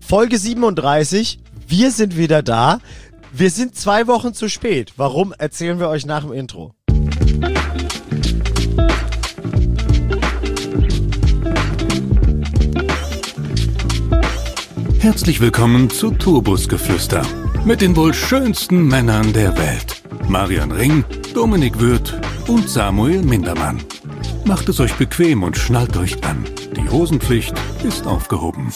Folge 37, wir sind wieder da. Wir sind 2 Wochen zu spät. Warum, erzählen wir euch nach dem Intro. Herzlich willkommen zu Tourbusgeflüster mit den wohl schönsten Männern der Welt. Marian Ring, Dominik Würth und Samuel Mindermann. Macht es euch bequem und schnallt euch an. Die Hosenpflicht ist aufgehoben.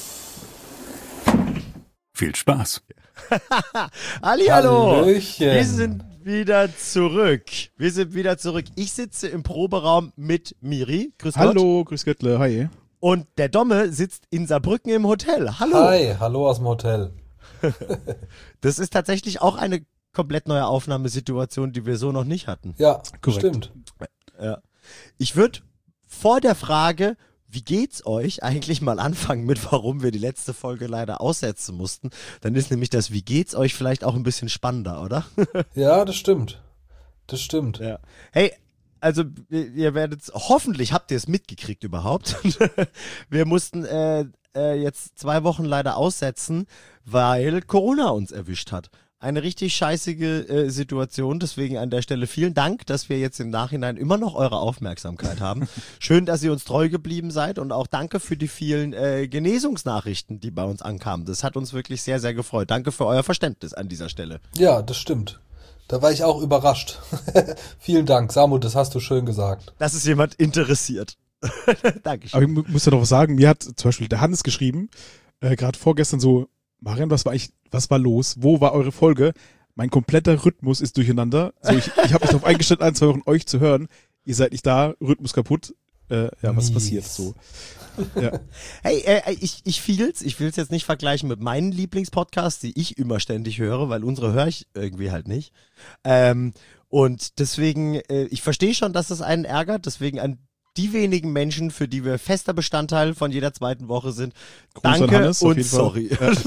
Viel Spaß. Hallihallo. Hallöchen. Wir sind wieder zurück. Ich sitze im Proberaum mit Miri. Grüß Gott. Hallo, grüß Göttle, hi. Und der Domme sitzt in Saarbrücken im Hotel. Hallo. Hi, hallo aus dem Hotel. Das ist tatsächlich auch eine komplett neue Aufnahmesituation, die wir so noch nicht hatten. Ja, Korrekt. stimmt. Ja. Ich würde vor der Frage, wie geht's euch, eigentlich mal anfangen mit, warum wir die letzte Folge leider aussetzen mussten. Dann ist nämlich das, wie geht's euch, vielleicht auch ein bisschen spannender, oder? Ja, das stimmt. Das stimmt. Ja. Hey, also ihr werdet, hoffentlich habt ihr es mitgekriegt überhaupt. Wir mussten jetzt 2 Wochen leider aussetzen, weil Corona uns erwischt hat. Eine richtig scheißige Situation, deswegen an der Stelle vielen Dank, dass wir jetzt im Nachhinein immer noch eure Aufmerksamkeit haben. Schön, dass ihr uns treu geblieben seid und auch danke für die vielen Genesungsnachrichten, die bei uns ankamen. Das hat uns wirklich sehr, sehr gefreut. Danke für euer Verständnis an dieser Stelle. Ja, das stimmt. Da war ich auch überrascht. Vielen Dank, Samu, das hast du schön gesagt. Dass es jemand interessiert. Dankeschön. Aber ich muss ja noch was sagen, mir hat zum Beispiel der Hannes geschrieben, gerade vorgestern so, Marian, was war los? Wo war eure Folge? Mein kompletter Rhythmus ist durcheinander. So, ich habe mich darauf eingestellt, 1-2 Wochen euch zu hören. Ihr seid nicht da, Rhythmus kaputt. Was Mies. passiert so? Ja. Hey, ich will's jetzt nicht vergleichen mit meinen Lieblingspodcasts, die ich immer ständig höre, weil unsere höre ich irgendwie halt nicht. Und deswegen, ich verstehe schon, dass es einen ärgert, deswegen an die wenigen Menschen, für die wir fester Bestandteil von jeder zweiten Woche sind, Gruß an danke Hannes, auf und jeden Fall. sorry.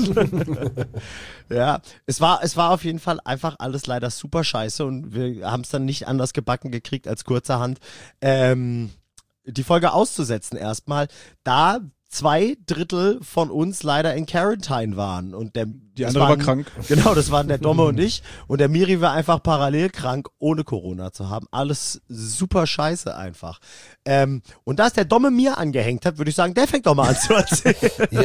Ja, es war auf jeden Fall einfach alles leider super scheiße und wir haben es dann nicht anders gebacken gekriegt als kurzerhand die Folge auszusetzen erstmal, da 2/3 von uns leider in Quarantine waren und Die andere war krank. Genau, das waren der Domme und ich und der Miri war einfach parallel krank, ohne Corona zu haben. Alles super scheiße einfach. Und da es der Domme mir angehängt hat, würde ich sagen, der fängt doch mal an zu erzählen.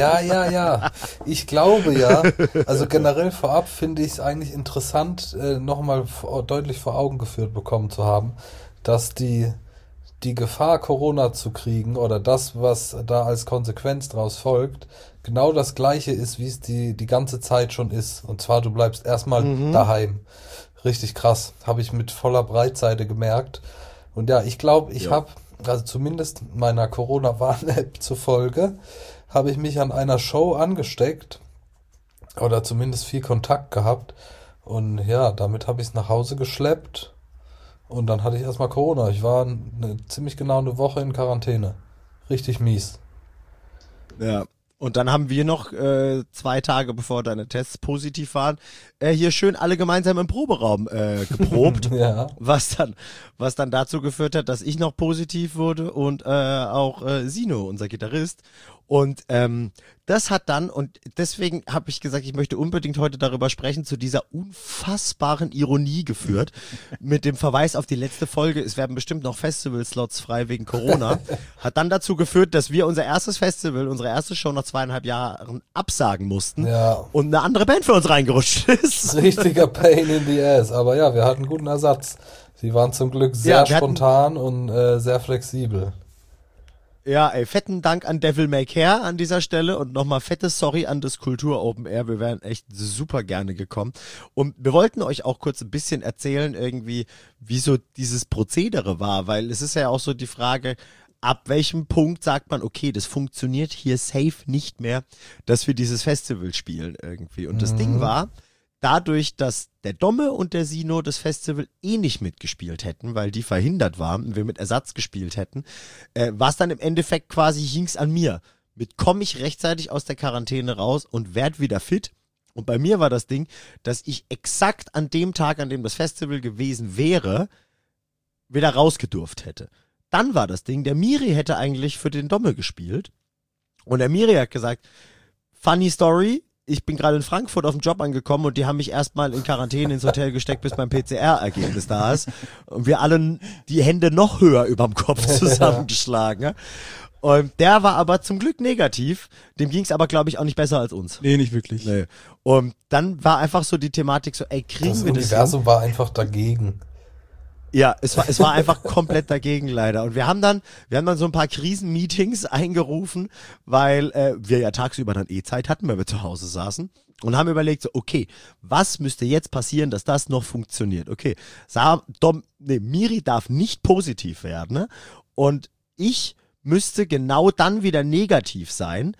Ja. Ich glaube ja, also generell vorab finde ich es eigentlich interessant, nochmal deutlich vor Augen geführt bekommen zu haben, dass die Gefahr, Corona zu kriegen oder das, was da als Konsequenz draus folgt, genau das Gleiche ist, wie es die ganze Zeit schon ist. Und zwar, du bleibst erstmal daheim. Richtig krass. Habe ich mit voller Breitseite gemerkt. Und ja, ich glaube, ich habe, also zumindest meiner Corona-Warn-App zufolge, habe ich mich an einer Show angesteckt oder zumindest viel Kontakt gehabt. Und ja, damit habe ich es nach Hause geschleppt. Und dann hatte ich erstmal Corona. Ich war ziemlich genau eine Woche in Quarantäne. Richtig mies. Ja. Und dann haben wir noch 2 Tage, bevor deine Tests positiv waren, hier schön alle gemeinsam im Proberaum geprobt. Ja. Was dann dazu geführt hat, dass ich noch positiv wurde und auch Sino, unser Gitarrist. Und das hat dann, und deswegen habe ich gesagt, ich möchte unbedingt heute darüber sprechen, zu dieser unfassbaren Ironie geführt, mit dem Verweis auf die letzte Folge, es werden bestimmt noch Festival-Slots frei wegen Corona, hat dann dazu geführt, dass wir unser erstes Festival, unsere erste Show nach 2,5 Jahren absagen mussten Ja. und eine andere Band für uns reingerutscht ist. Richtiger Pain in the ass. Aber ja, wir hatten guten Ersatz. Sie waren zum Glück sehr spontan und sehr flexibel. Ja, ey, fetten Dank an Devil May Care an dieser Stelle und nochmal fettes Sorry an das Kultur Open Air. Wir wären echt super gerne gekommen. Und wir wollten euch auch kurz ein bisschen erzählen irgendwie, wie so dieses Prozedere war, weil es ist ja auch so die Frage, ab welchem Punkt sagt man, okay, das funktioniert hier safe nicht mehr, dass wir dieses Festival spielen irgendwie. Und das Ding war, dadurch, dass der Domme und der Sino das Festival eh nicht mitgespielt hätten, weil die verhindert waren und wir mit Ersatz gespielt hätten, war es dann im Endeffekt quasi, hing's an mir. Komme ich rechtzeitig aus der Quarantäne raus und werd wieder fit? Und bei mir war das Ding, dass ich exakt an dem Tag, an dem das Festival gewesen wäre, wieder rausgedurft hätte. Dann war das Ding, der Miri hätte eigentlich für den Domme gespielt und der Miri hat gesagt, funny Story, ich bin gerade in Frankfurt auf dem Job angekommen und die haben mich erstmal in Quarantäne ins Hotel gesteckt, bis mein PCR-Ergebnis da ist. Und wir alle die Hände noch höher überm Kopf zusammengeschlagen. Ja. Und der war aber zum Glück negativ. Dem ging es aber, glaube ich, auch nicht besser als uns. Nee, nicht wirklich. Nee. Und dann war einfach so die Thematik so, ey, kriegen Das wir das hin? Universum war einfach dagegen. Ja, es war einfach komplett dagegen leider. Und wir haben dann so ein paar Krisenmeetings eingerufen, weil wir ja tagsüber dann Zeit hatten, weil wir zu Hause saßen und haben überlegt, so, okay, was müsste jetzt passieren, dass das noch funktioniert? Okay, Miri darf nicht positiv werden, ne? Und ich müsste genau dann wieder negativ sein,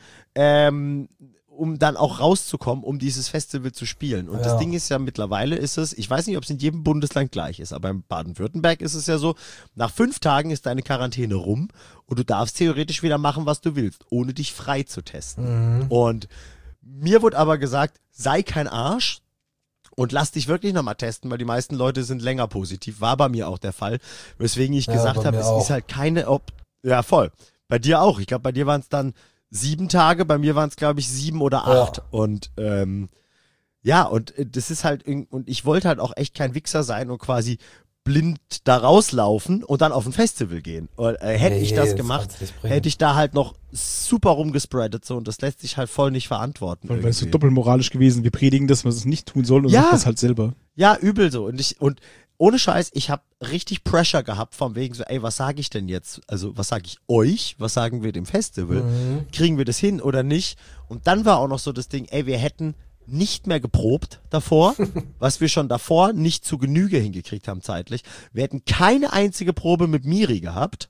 um dann auch rauszukommen, um dieses Festival zu spielen. Und das Ding ist ja, mittlerweile ist es, ich weiß nicht, ob es in jedem Bundesland gleich ist, aber in Baden-Württemberg ist es ja so, nach 5 Tagen ist deine Quarantäne rum und du darfst theoretisch wieder machen, was du willst, ohne dich frei zu testen. Und mir wurde aber gesagt, sei kein Arsch und lass dich wirklich nochmal testen, weil die meisten Leute sind länger positiv. War bei mir auch der Fall, weswegen ich gesagt habe, es ist halt keine ja, voll. Bei dir auch. Ich glaube, bei dir waren es dann 7 Tage, bei mir waren es, glaube ich, 7 oder 8. Ja. Und und das ist halt, und ich wollte halt auch echt kein Wichser sein und quasi blind da rauslaufen und dann auf ein Festival gehen. Und, hätte ich das gemacht, hätte ich da halt noch super rumgespreadet so und das lässt sich halt voll nicht verantworten. Weil es so doppelmoralisch gewesen. Wir predigen, dass man es nicht tun soll und macht das halt selber. Ja, übel so. Und ohne Scheiß, ich habe richtig Pressure gehabt von wegen so, ey, was sage ich denn jetzt? Also, was sage ich euch? Was sagen wir dem Festival? Kriegen wir das hin oder nicht? Und dann war auch noch so das Ding, ey, wir hätten nicht mehr geprobt davor, was wir schon davor nicht zu Genüge hingekriegt haben zeitlich. Wir hätten keine einzige Probe mit Miri gehabt.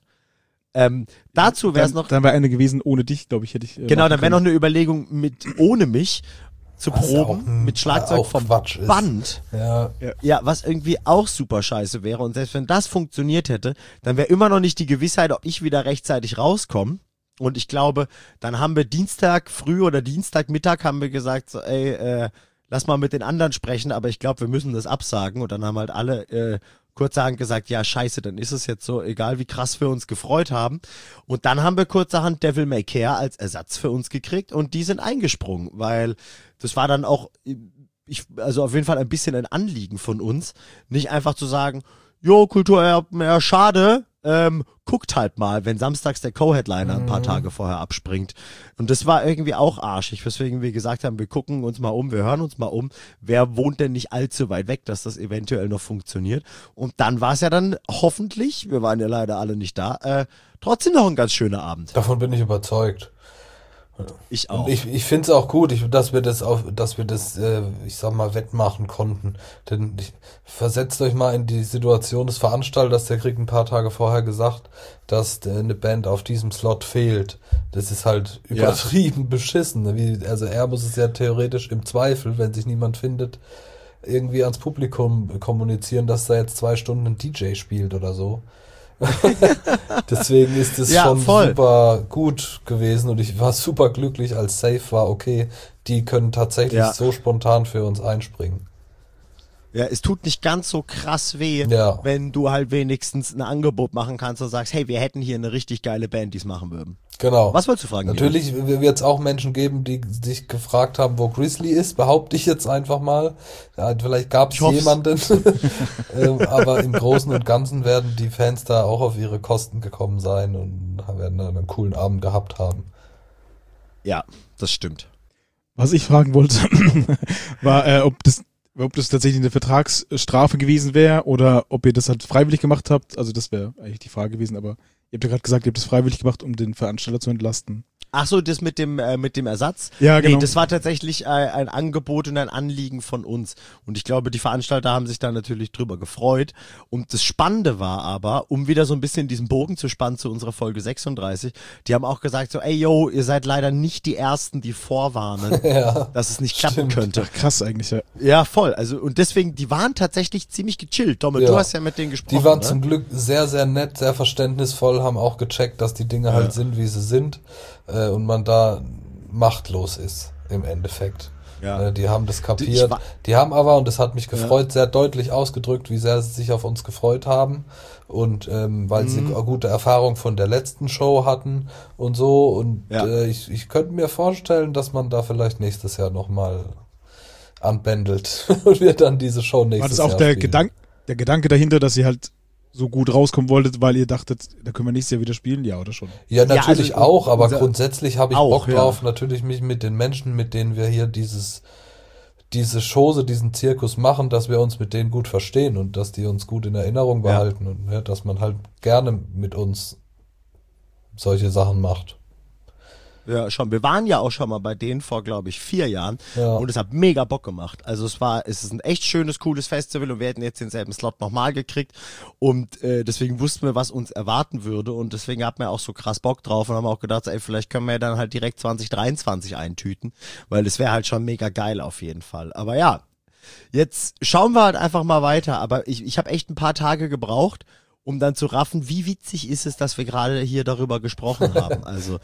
Dazu wäre es noch... Dann wäre eine gewesen ohne dich, glaube ich, hätte ich... Genau, dann wäre noch eine Überlegung mit ohne mich zu proben, mit Schlagzeug vom Band. Ja, was irgendwie auch super scheiße wäre. Und selbst wenn das funktioniert hätte, dann wäre immer noch nicht die Gewissheit, ob ich wieder rechtzeitig rauskomme. Und ich glaube, dann haben wir Dienstag früh oder Dienstagmittag haben wir gesagt, so, ey, lass mal mit den anderen sprechen, aber ich glaube, wir müssen das absagen. Und dann haben halt alle kurzerhand gesagt, ja scheiße, dann ist es jetzt so, egal wie krass wir uns gefreut haben. Und dann haben wir kurzerhand Devil May Care als Ersatz für uns gekriegt und die sind eingesprungen, weil das war dann auch, also auf jeden Fall ein bisschen ein Anliegen von uns, nicht einfach zu sagen, jo, Kultur, ja, schade, guckt halt mal, wenn samstags der Co-Headliner ein paar Tage vorher abspringt. Und das war irgendwie auch arschig, weswegen wir gesagt haben, wir gucken uns mal um, wir hören uns mal um, wer wohnt denn nicht allzu weit weg, dass das eventuell noch funktioniert. Und dann war es ja dann hoffentlich, wir waren ja leider alle nicht da, trotzdem noch ein ganz schöner Abend. Davon bin ich überzeugt. Ich auch. Und ich finde es auch gut, dass wir das, ich sag mal, wettmachen konnten. Denn versetzt euch mal in die Situation des Veranstalters, der kriegt ein paar Tage vorher gesagt, dass eine Band auf diesem Slot fehlt. Das ist halt übertrieben beschissen. Also er muss es ja theoretisch im Zweifel, wenn sich niemand findet, irgendwie ans Publikum kommunizieren, dass da jetzt 2 Stunden ein DJ spielt oder so. Deswegen ist es schon super gut gewesen und ich war super glücklich, als safe war, okay, die können tatsächlich so spontan für uns einspringen. Ja, es tut nicht ganz so krass weh, wenn du halt wenigstens ein Angebot machen kannst und sagst, hey, wir hätten hier eine richtig geile Band, die es machen würden. Genau. Was wolltest du fragen? Natürlich wird es auch Menschen geben, die sich gefragt haben, wo Grizzly ist, behaupte ich jetzt einfach mal. Ja, vielleicht gab es jemanden, aber im Großen und Ganzen werden die Fans da auch auf ihre Kosten gekommen sein und werden dann einen coolen Abend gehabt haben. Ja, das stimmt. Was ich fragen wollte, war, ob das tatsächlich eine Vertragsstrafe gewesen wäre oder ob ihr das halt freiwillig gemacht habt. Also das wäre eigentlich die Frage gewesen, aber ihr habt ja gerade gesagt, ihr habt das freiwillig gemacht, um den Veranstalter zu entlasten. Ach so, das mit dem Ersatz? Ja, genau. Nee, das war tatsächlich ein Angebot und ein Anliegen von uns. Und ich glaube, die Veranstalter haben sich da natürlich drüber gefreut. Und das Spannende war aber, um wieder so ein bisschen diesen Bogen zu spannen zu unserer Folge 36, die haben auch gesagt so, ey, yo, ihr seid leider nicht die Ersten, die vorwarnen, dass es nicht klappen könnte. Ach, krass eigentlich, ja. Ja, voll. Also, und deswegen, die waren tatsächlich ziemlich gechillt. Domme, du hast ja mit denen gesprochen. Die waren zum Glück sehr, sehr nett, sehr verständnisvoll, haben auch gecheckt, dass die Dinge halt sind, wie sie sind. Und man da machtlos ist im Endeffekt. Ja. Die haben das kapiert. Die haben aber, und das hat mich gefreut, sehr deutlich ausgedrückt, wie sehr sie sich auf uns gefreut haben. Und weil sie eine gute Erfahrung von der letzten Show hatten und so. Und ich könnte mir vorstellen, dass man da vielleicht nächstes Jahr nochmal anbändelt und wir dann diese Show nächstes Jahr War das auch der Gedanke dahinter, dass ihr halt so gut rauskommen wolltet, weil ihr dachtet, da können wir nächstes Jahr wieder spielen? Ja, oder schon? Ja, natürlich Ja, also auch, aber grundsätzlich habe ich auch, Bock drauf, natürlich mich mit den Menschen, mit denen wir hier diese Chose, diesen Zirkus machen, dass wir uns mit denen gut verstehen und dass die uns gut in Erinnerung behalten und dass man halt gerne mit uns solche Sachen macht. Ja, schon. Wir waren ja auch schon mal bei denen vor, glaube ich, 4 Jahren Ja. und es hat mega Bock gemacht. Also es ist ein echt schönes, cooles Festival und wir hätten jetzt denselben Slot nochmal gekriegt und deswegen wussten wir, was uns erwarten würde und deswegen hatten wir auch so krass Bock drauf und haben auch gedacht, ey, vielleicht können wir ja dann halt direkt 2023 eintüten, weil das wäre halt schon mega geil auf jeden Fall. Aber ja, jetzt schauen wir halt einfach mal weiter, aber ich habe echt ein paar Tage gebraucht, um dann zu raffen, wie witzig ist es, dass wir gerade hier darüber gesprochen haben. Also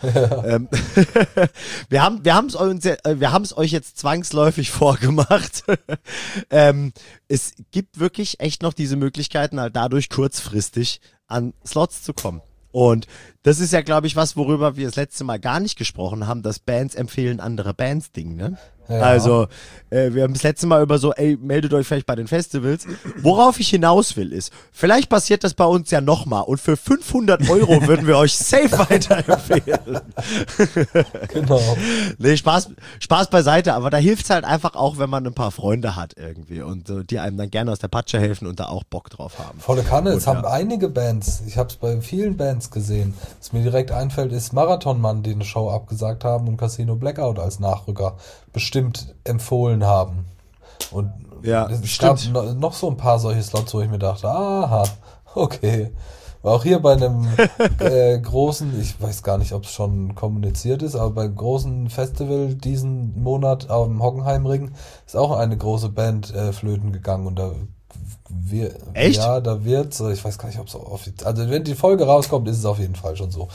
wir haben es euch jetzt zwangsläufig vorgemacht. Es gibt wirklich echt noch diese Möglichkeiten, halt dadurch kurzfristig an Slots zu kommen. Und das ist ja, glaube ich, was, worüber wir das letzte Mal gar nicht gesprochen haben, das Bands empfehlen andere Bands Ding, ne? Ja. Also, wir haben das letzte Mal über so, ey, meldet euch vielleicht bei den Festivals. Worauf ich hinaus will, ist, vielleicht passiert das bei uns ja nochmal und für 500 € würden wir euch safe weiterempfehlen. Genau. Nee, Spaß beiseite, aber da hilft's halt einfach auch, wenn man ein paar Freunde hat irgendwie und die einem dann gerne aus der Patsche helfen und da auch Bock drauf haben. Volle Kanne, es Und, haben einige Bands, ich habe es bei vielen Bands gesehen, was mir direkt einfällt, ist Marathonmann, die eine Show abgesagt haben und Casino Blackout als Nachrücker bestimmt empfohlen haben. Und Ja, es gab stimmt. noch so ein paar solche Slots, wo ich mir dachte, aha, okay. War auch hier bei einem großen, ich weiß gar nicht, ob es schon kommuniziert ist, aber beim großen Festival diesen Monat am Hockenheimring ist auch eine große Band flöten gegangen und da Echt? Ja, da wird's, ich weiß gar nicht, ob es offiziell, also wenn die Folge rauskommt, ist es auf jeden Fall schon so.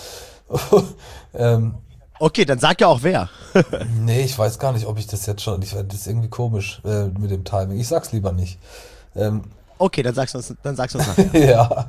Okay, dann sag ja auch wer. Nee, ich weiß gar nicht, ob ich das jetzt schon, das ist irgendwie komisch mit dem Timing. Ich sag's lieber nicht. Okay, dann sagst du uns nachher. Ja.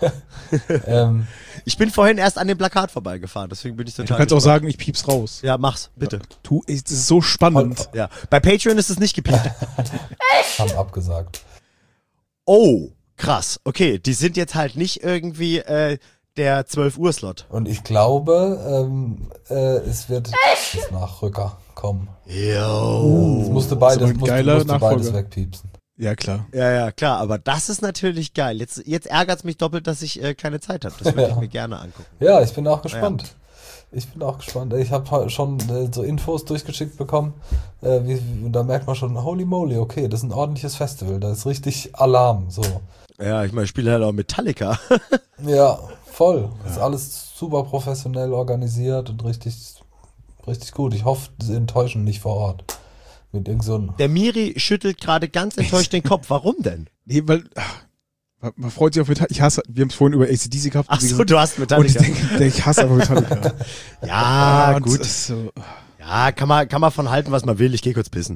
Ich bin vorhin erst an dem Plakat vorbeigefahren, deswegen bin ich Du total kannst auch gespannt. sagen, ich piep's raus. Ja, mach's, bitte. Es ist so spannend. Ja, bei Patreon ist es nicht gepiept. Haben abgesagt. Oh, krass. Okay, die sind jetzt halt nicht irgendwie der 12-Uhr-Slot. Und ich glaube, es wird das Nachrücker kommen. Jo. Es musste ist aber beides, ein geiler musste beides Nachfolger. wegpiepsen. Ja, klar. Ja, klar, aber das ist natürlich geil. Jetzt ärgert's mich doppelt, dass ich keine Zeit habe. Das würde ich mir gerne angucken. Ja, ich bin auch gespannt. Ich bin auch gespannt. Ich habe schon so Infos durchgeschickt bekommen. Da merkt man schon, holy moly, okay, das ist ein ordentliches Festival. Da ist richtig Alarm. So. Ja, ich meine, ich spiele halt auch Metallica. Ja, voll. Ist alles super professionell organisiert und richtig, richtig gut. Ich hoffe, sie enttäuschen nicht vor Ort. Mit irgend so einem Der Miri schüttelt gerade ganz enttäuscht den Kopf. Warum denn? Nee, weil man freut sich auf Metallica. Ich hasse, wir haben es vorhin über AC/DC gehabt. Ach so, du hast und Metallica. ich hasse aber Metallica. Ja, Und gut. das ist so, Ja, kann man von halten, was man will. Ich gehe kurz pissen.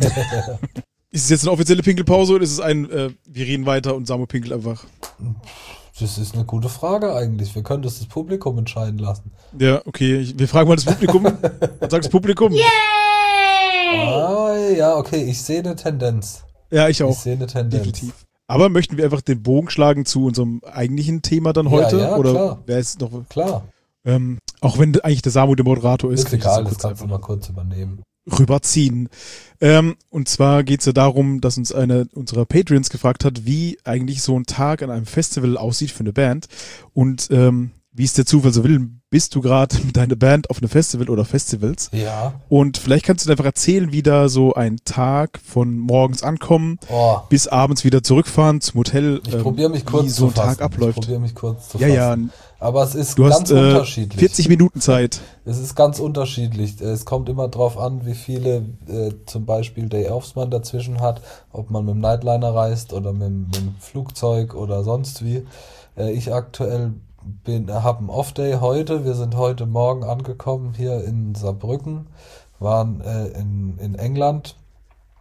ist es jetzt eine offizielle Pinkelpause oder ist es wir reden weiter und Samu pinkelt einfach? Das ist eine gute Frage eigentlich. Wir können das Publikum entscheiden lassen. Ja, okay. Wir fragen mal das Publikum. Was sagt das Publikum? Ah, ja, okay. Ich sehe eine Tendenz. Ja, ich Ich auch. sehe eine Tendenz. Definitiv. Aber möchten wir einfach den Bogen schlagen zu unserem eigentlichen Thema dann heute? Ja, oder klar. wer ist noch? Klar. Auch wenn eigentlich der Samu der Moderator ist, Ist kann ich egal, so das kurz kannst du einfach mal kurz übernehmen. rüberziehen. Und zwar geht es ja darum, dass uns eine unserer Patreons gefragt hat, wie eigentlich so ein Tag an einem Festival aussieht für eine Band. Und wie es der Zufall so will, bist du gerade mit deiner Band auf einem Festival oder Festivals. Ja. Und vielleicht kannst du dir einfach erzählen, wie da so ein Tag von morgens ankommen Oh, bis abends wieder zurückfahren zum Hotel. ich probiere mich kurz wie so zu ein Tag fassen. abläuft. Ich probiere mich kurz zu Ja, fassen. ja, Aber es ist du ganz hast unterschiedlich. 40 Minuten Zeit. Es ist ganz unterschiedlich. Es kommt immer drauf an, wie viele zum Beispiel Day-Offs man dazwischen hat, ob man mit dem Nightliner reist oder mit dem Flugzeug oder sonst wie. Ich aktuell habe einen Off-Day heute. Wir sind heute Morgen angekommen hier in Saarbrücken, waren in England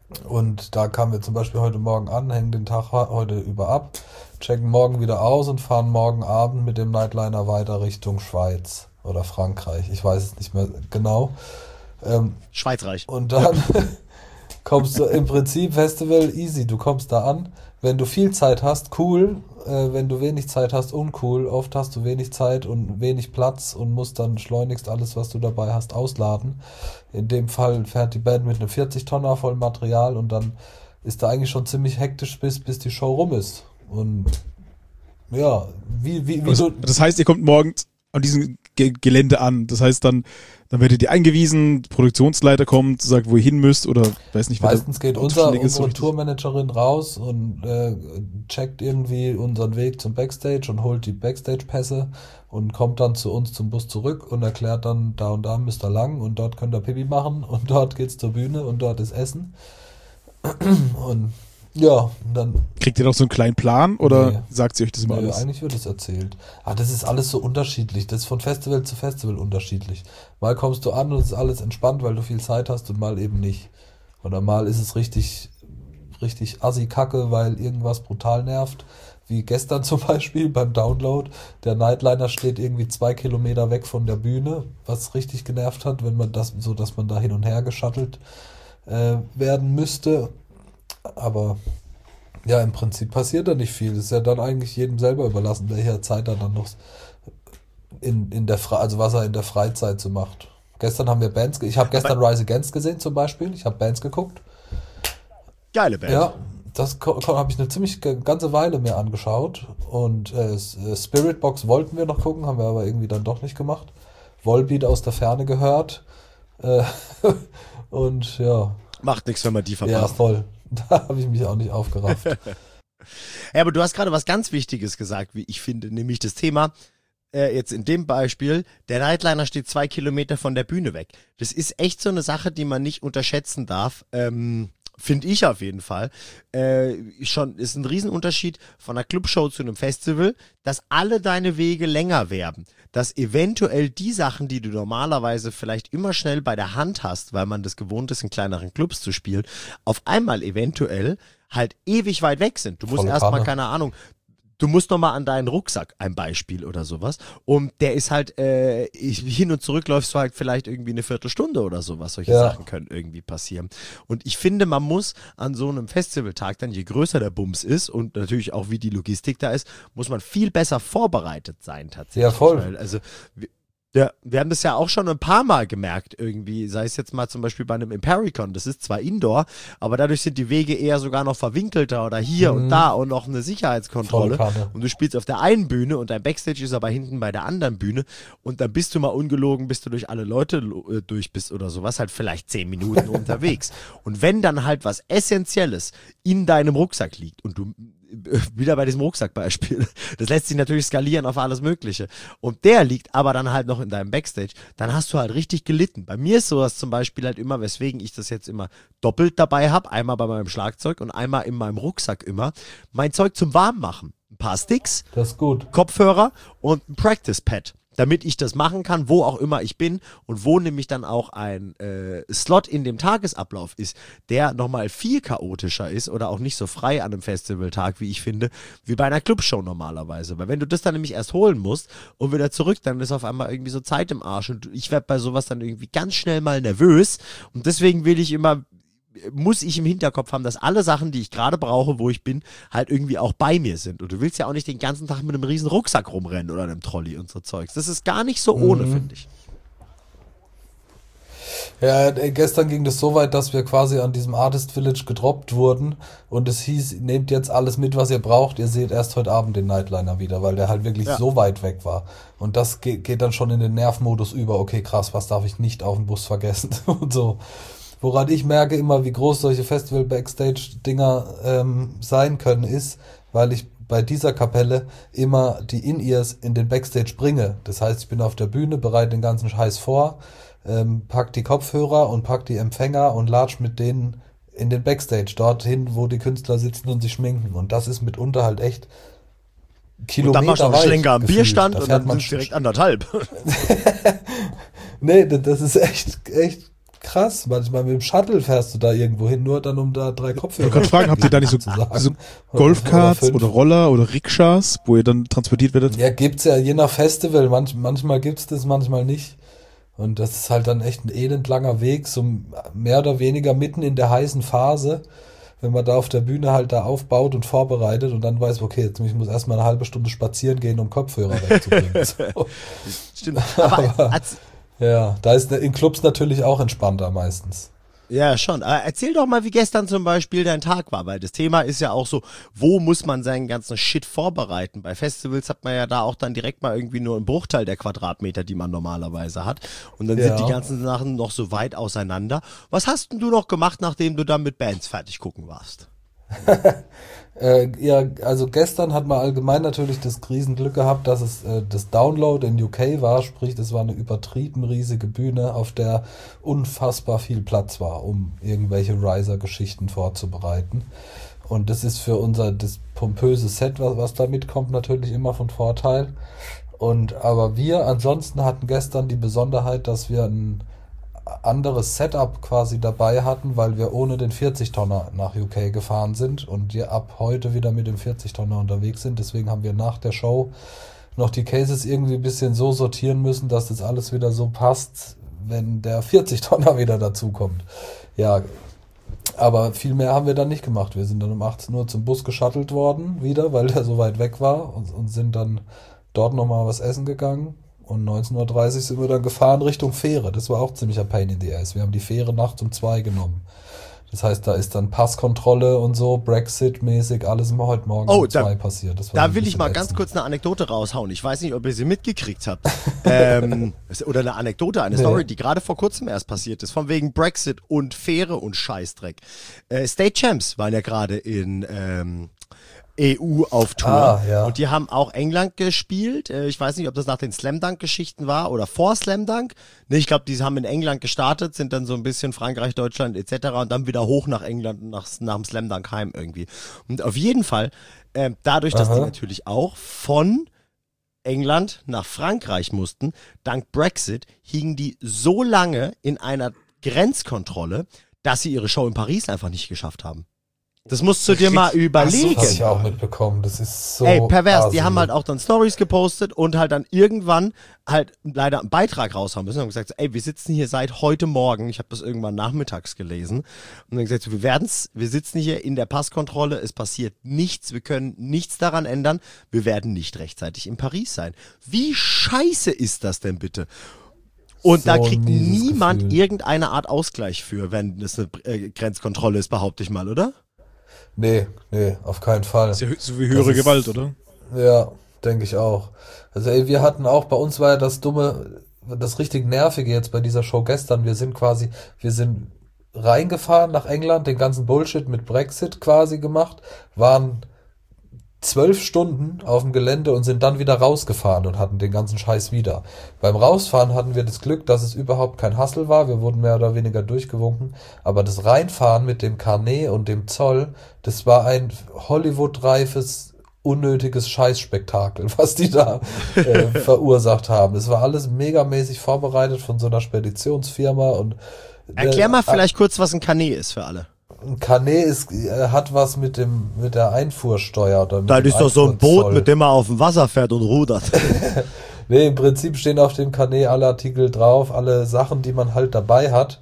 Und da kamen wir zum Beispiel heute Morgen an, hängen den Tag heute über ab, checken morgen wieder aus und fahren morgen Abend mit dem Nightliner weiter Richtung Schweiz oder Frankreich. Ich weiß es nicht mehr genau. Schweizreich. Und dann kommst du im Prinzip Festival easy. Du kommst da an. Wenn du viel Zeit hast, cool. Wenn du wenig Zeit hast, uncool. Oft hast du wenig Zeit und wenig Platz und musst dann schleunigst alles, was du dabei hast, ausladen. In dem Fall fährt die Band mit einem 40-Tonner voll Material und dann ist da eigentlich schon ziemlich hektisch, bis die Show rum ist. Und ja, wie Also, du... das heißt, ihr kommt morgens an diesem Gelände an. Das heißt, dann werdet ihr eingewiesen, der Produktionsleiter kommt, sagt, wo ihr hin müsst oder weiß nicht, Meistens geht unsere richtig. Tourmanagerin raus und checkt irgendwie unseren Weg zum Backstage und holt die Backstage-Pässe und kommt dann zu uns zum Bus zurück und erklärt dann, da und da müsst ihr lang und dort könnt ihr Pipi machen und dort geht's zur Bühne und dort ist Essen. Und ja, dann... Kriegt ihr noch so einen kleinen Plan oder Nee. sagt sie euch das immer alles? Eigentlich wird es erzählt. Das ist alles so unterschiedlich. Das ist von Festival zu Festival unterschiedlich. Mal kommst du an und es ist alles entspannt, weil du viel Zeit hast und mal eben nicht. Oder mal ist es richtig assi-kacke, weil irgendwas brutal nervt. Wie gestern zum Beispiel beim Download. Der Nightliner steht irgendwie 2 Kilometer weg von der Bühne, was richtig genervt hat, wenn man das, so dass man da hin und her geschattelt werden müsste. Aber ja, im Prinzip passiert da nicht viel. Es ist ja dann eigentlich jedem selber überlassen, welcher Zeit er dann noch also was er in der Freizeit so macht. Gestern haben wir Bands, ich habe gestern Rise Against gesehen zum Beispiel. Ich habe Bands geguckt. Geile Band. Ja, das habe ich eine ganze Weile mir angeschaut. Und Spirit Box wollten wir noch gucken, haben wir aber irgendwie dann doch nicht gemacht. Volbeat aus der Ferne gehört. Und ja. Macht nichts, wenn man die Ja, verpasst. voll. Da habe ich mich auch nicht aufgerafft. Ja, aber du hast gerade was ganz Wichtiges gesagt, wie ich finde, nämlich das Thema, jetzt in dem Beispiel, der Nightliner steht 2 Kilometer von der Bühne weg. Das ist echt so eine Sache, die man nicht unterschätzen darf. Finde ich auf jeden Fall. Ist ein Riesenunterschied von einer Clubshow zu einem Festival, dass alle deine Wege länger werden. Dass eventuell die Sachen, die du normalerweise vielleicht immer schnell bei der Hand hast, weil man das gewohnt ist, in kleineren Clubs zu spielen, auf einmal eventuell halt ewig weit weg sind. Du musst Volle erstmal, Kanne. keine Ahnung, du musst nochmal an deinen Rucksack, ein Beispiel oder sowas. Und der ist halt, hin und zurück läufst du halt vielleicht irgendwie eine Viertelstunde oder sowas. Solche Ja. Sachen können irgendwie passieren. Und ich finde, man muss an so einem Festivaltag dann, je größer der Bums ist und natürlich auch wie die Logistik da ist, muss man viel besser vorbereitet sein tatsächlich. Ja, voll. Weil, also, wir haben das ja auch schon ein paar Mal gemerkt irgendwie, sei es jetzt mal zum Beispiel bei einem Impericon, das ist zwar Indoor, aber dadurch sind die Wege eher sogar noch verwinkelter oder hier und da und noch eine Sicherheitskontrolle. Volle Kanne. Und du spielst auf der einen Bühne und dein Backstage ist aber hinten bei der anderen Bühne und dann bist du mal ungelogen, bis du durch alle Leute durch bist oder sowas, halt vielleicht 10 Minuten unterwegs. Und wenn dann halt was Essentielles in deinem Rucksack liegt und du wieder bei diesem Rucksackbeispiel. Das lässt sich natürlich skalieren auf alles Mögliche. Und der liegt aber dann halt noch in deinem Backstage. Dann hast du halt richtig gelitten. Bei mir ist sowas zum Beispiel halt immer, weswegen ich das jetzt immer doppelt dabei habe. Einmal bei meinem Schlagzeug und einmal in meinem Rucksack immer. Mein Zeug zum Warmmachen. Ein paar Sticks, Das ist gut. Kopfhörer und ein Practice-Pad, damit ich das machen kann, wo auch immer ich bin und wo nämlich dann auch ein Slot in dem Tagesablauf ist, der nochmal viel chaotischer ist oder auch nicht so frei an einem Festivaltag, wie ich finde, wie bei einer Clubshow normalerweise. Weil wenn du das dann nämlich erst holen musst und wieder zurück, dann ist auf einmal irgendwie so Zeit im Arsch und ich werde bei sowas dann irgendwie ganz schnell mal nervös und deswegen muss ich im Hinterkopf haben, dass alle Sachen, die ich gerade brauche, wo ich bin, halt irgendwie auch bei mir sind. Und du willst ja auch nicht den ganzen Tag mit einem riesen Rucksack rumrennen oder einem Trolley und so Zeugs. Das ist gar nicht so ohne, finde ich. Ja, gestern ging das so weit, dass wir quasi an diesem Artist Village gedroppt wurden und es hieß, nehmt jetzt alles mit, was ihr braucht, ihr seht erst heute Abend den Nightliner wieder, weil der halt wirklich so weit weg war. Und das geht dann schon in den Nervmodus über, okay, krass, was darf ich nicht auf dem Bus vergessen und so. Woran ich merke immer, wie groß solche Festival-Backstage-Dinger sein können, ist, weil ich bei dieser Kapelle immer die In-Ears in den Backstage bringe. Das heißt, ich bin auf der Bühne, bereite den ganzen Scheiß vor, pack die Kopfhörer und pack die Empfänger und latsch mit denen in den Backstage, dorthin, wo die Künstler sitzen und sich schminken. Und das ist mitunter halt echt Und dann machst du noch einen Schlenker am gefühlt. Bierstand Da und fährt dann man sind es direkt 1,5. Nee, das ist echt krass. Manchmal mit dem Shuttle fährst du da irgendwo hin, nur dann um da 3 Kopfhörer. Ich wollte gerade fragen, habt ihr da nicht so Golfkarts oder Roller oder Rikschas, wo ihr dann transportiert werdet? Ja, gibt's ja je nach Festival. Manchmal gibt's das, manchmal nicht. Und das ist halt dann echt ein elendlanger Weg, so mehr oder weniger mitten in der heißen Phase, wenn man da auf der Bühne halt da aufbaut und vorbereitet und dann weiß, okay, jetzt ich muss erstmal eine halbe Stunde spazieren gehen, um Kopfhörer wegzubringen. So. Stimmt. Aber ja, da ist in Clubs natürlich auch entspannter meistens. ja, schon. Aber erzähl doch mal, wie gestern zum Beispiel dein Tag war, weil das Thema ist ja auch so, wo muss man seinen ganzen Shit vorbereiten? Bei Festivals hat man ja da auch dann direkt mal irgendwie nur einen Bruchteil der Quadratmeter, die man normalerweise hat. Und dann sind die ganzen Sachen noch so weit auseinander. Was hast denn du noch gemacht, nachdem du dann mit Bands fertig gucken warst? Ja, also gestern hat man allgemein natürlich das Riesenglück gehabt, dass es das Download in UK war, sprich, das war eine übertrieben riesige Bühne, auf der unfassbar viel Platz war, um irgendwelche Riser-Geschichten vorzubereiten. Und das ist für das pompöse Set, was da mitkommt, natürlich immer von Vorteil. Aber wir ansonsten hatten gestern die Besonderheit, dass wir ein anderes Setup quasi dabei hatten, weil wir ohne den 40-Tonner nach UK gefahren sind und wir ab heute wieder mit dem 40-Tonner unterwegs sind. Deswegen haben wir nach der Show noch die Cases irgendwie ein bisschen so sortieren müssen, dass das alles wieder so passt, wenn der 40-Tonner wieder dazukommt. Ja, aber viel mehr haben wir dann nicht gemacht. Wir sind dann um 18 Uhr zum Bus geschuttelt worden wieder, weil der so weit weg war und sind dann dort nochmal was essen gegangen. Und 19.30 Uhr sind wir dann gefahren Richtung Fähre. Das war auch ziemlicher Pain in the Ass. Wir haben die Fähre nachts um 2 genommen. Das heißt, da ist dann Passkontrolle und so, Brexit-mäßig, alles immer heute Morgen um 2 passiert. Das war da will ich mal ganz kurz eine Anekdote raushauen. Ich weiß nicht, ob ihr sie mitgekriegt habt. Oder eine Anekdote, eine Story, die gerade vor kurzem erst passiert ist. Von wegen Brexit und Fähre und Scheißdreck. State Champs waren ja gerade in EU auf Tour. Ja. Und die haben auch England gespielt. Ich weiß nicht, ob das nach den Slam Dunk-Geschichten war oder vor Slam Dunk. Nee, ich glaube, die haben in England gestartet, sind dann so ein bisschen Frankreich, Deutschland etc. und dann wieder hoch nach England und nach dem Slam Dunk heim irgendwie. Und auf jeden Fall, dadurch, dass die natürlich auch von England nach Frankreich mussten, dank Brexit, hingen die so lange in einer Grenzkontrolle, dass sie ihre Show in Paris einfach nicht geschafft haben. Das musst du dir mal überlegen. Das habe ich auch mitbekommen. Das ist so pervers. Die haben halt auch dann Stories gepostet und halt dann irgendwann halt leider einen Beitrag raushauen müssen und haben gesagt, wir sitzen hier seit heute Morgen, ich habe das irgendwann nachmittags gelesen, und dann gesagt, wir sitzen hier in der Passkontrolle, es passiert nichts, wir können nichts daran ändern, wir werden nicht rechtzeitig in Paris sein. Wie scheiße ist das denn bitte? Und so da kriegt niemand Gefühl. Irgendeine Art Ausgleich für, wenn das eine Grenzkontrolle ist, behaupte ich mal, oder? Nee, auf keinen Fall. Das ist ja so wie höhere Gewalt, oder? Ja, denke ich auch. Also wir hatten auch, bei uns war ja das richtig Nervige jetzt bei dieser Show gestern. Wir sind reingefahren nach England, den ganzen Bullshit mit Brexit quasi gemacht, waren 12 Stunden auf dem Gelände und sind dann wieder rausgefahren und hatten den ganzen Scheiß wieder. Beim Rausfahren hatten wir das Glück, dass es überhaupt kein Hassel war. Wir wurden mehr oder weniger durchgewunken. Aber das Reinfahren mit dem Carnet und dem Zoll, das war ein Hollywood-reifes, unnötiges Scheißspektakel, was die da verursacht haben. Es war alles megamäßig vorbereitet von so einer Speditionsfirma. Und erklär mal vielleicht kurz, was ein Carnet ist für alle. Ein Carnet hat was mit der Einfuhrsteuer. Oder mit das ist doch so ein Boot, mit dem man auf dem Wasser fährt und rudert. Nee, im Prinzip stehen auf dem Carnet alle Artikel drauf, alle Sachen, die man halt dabei hat.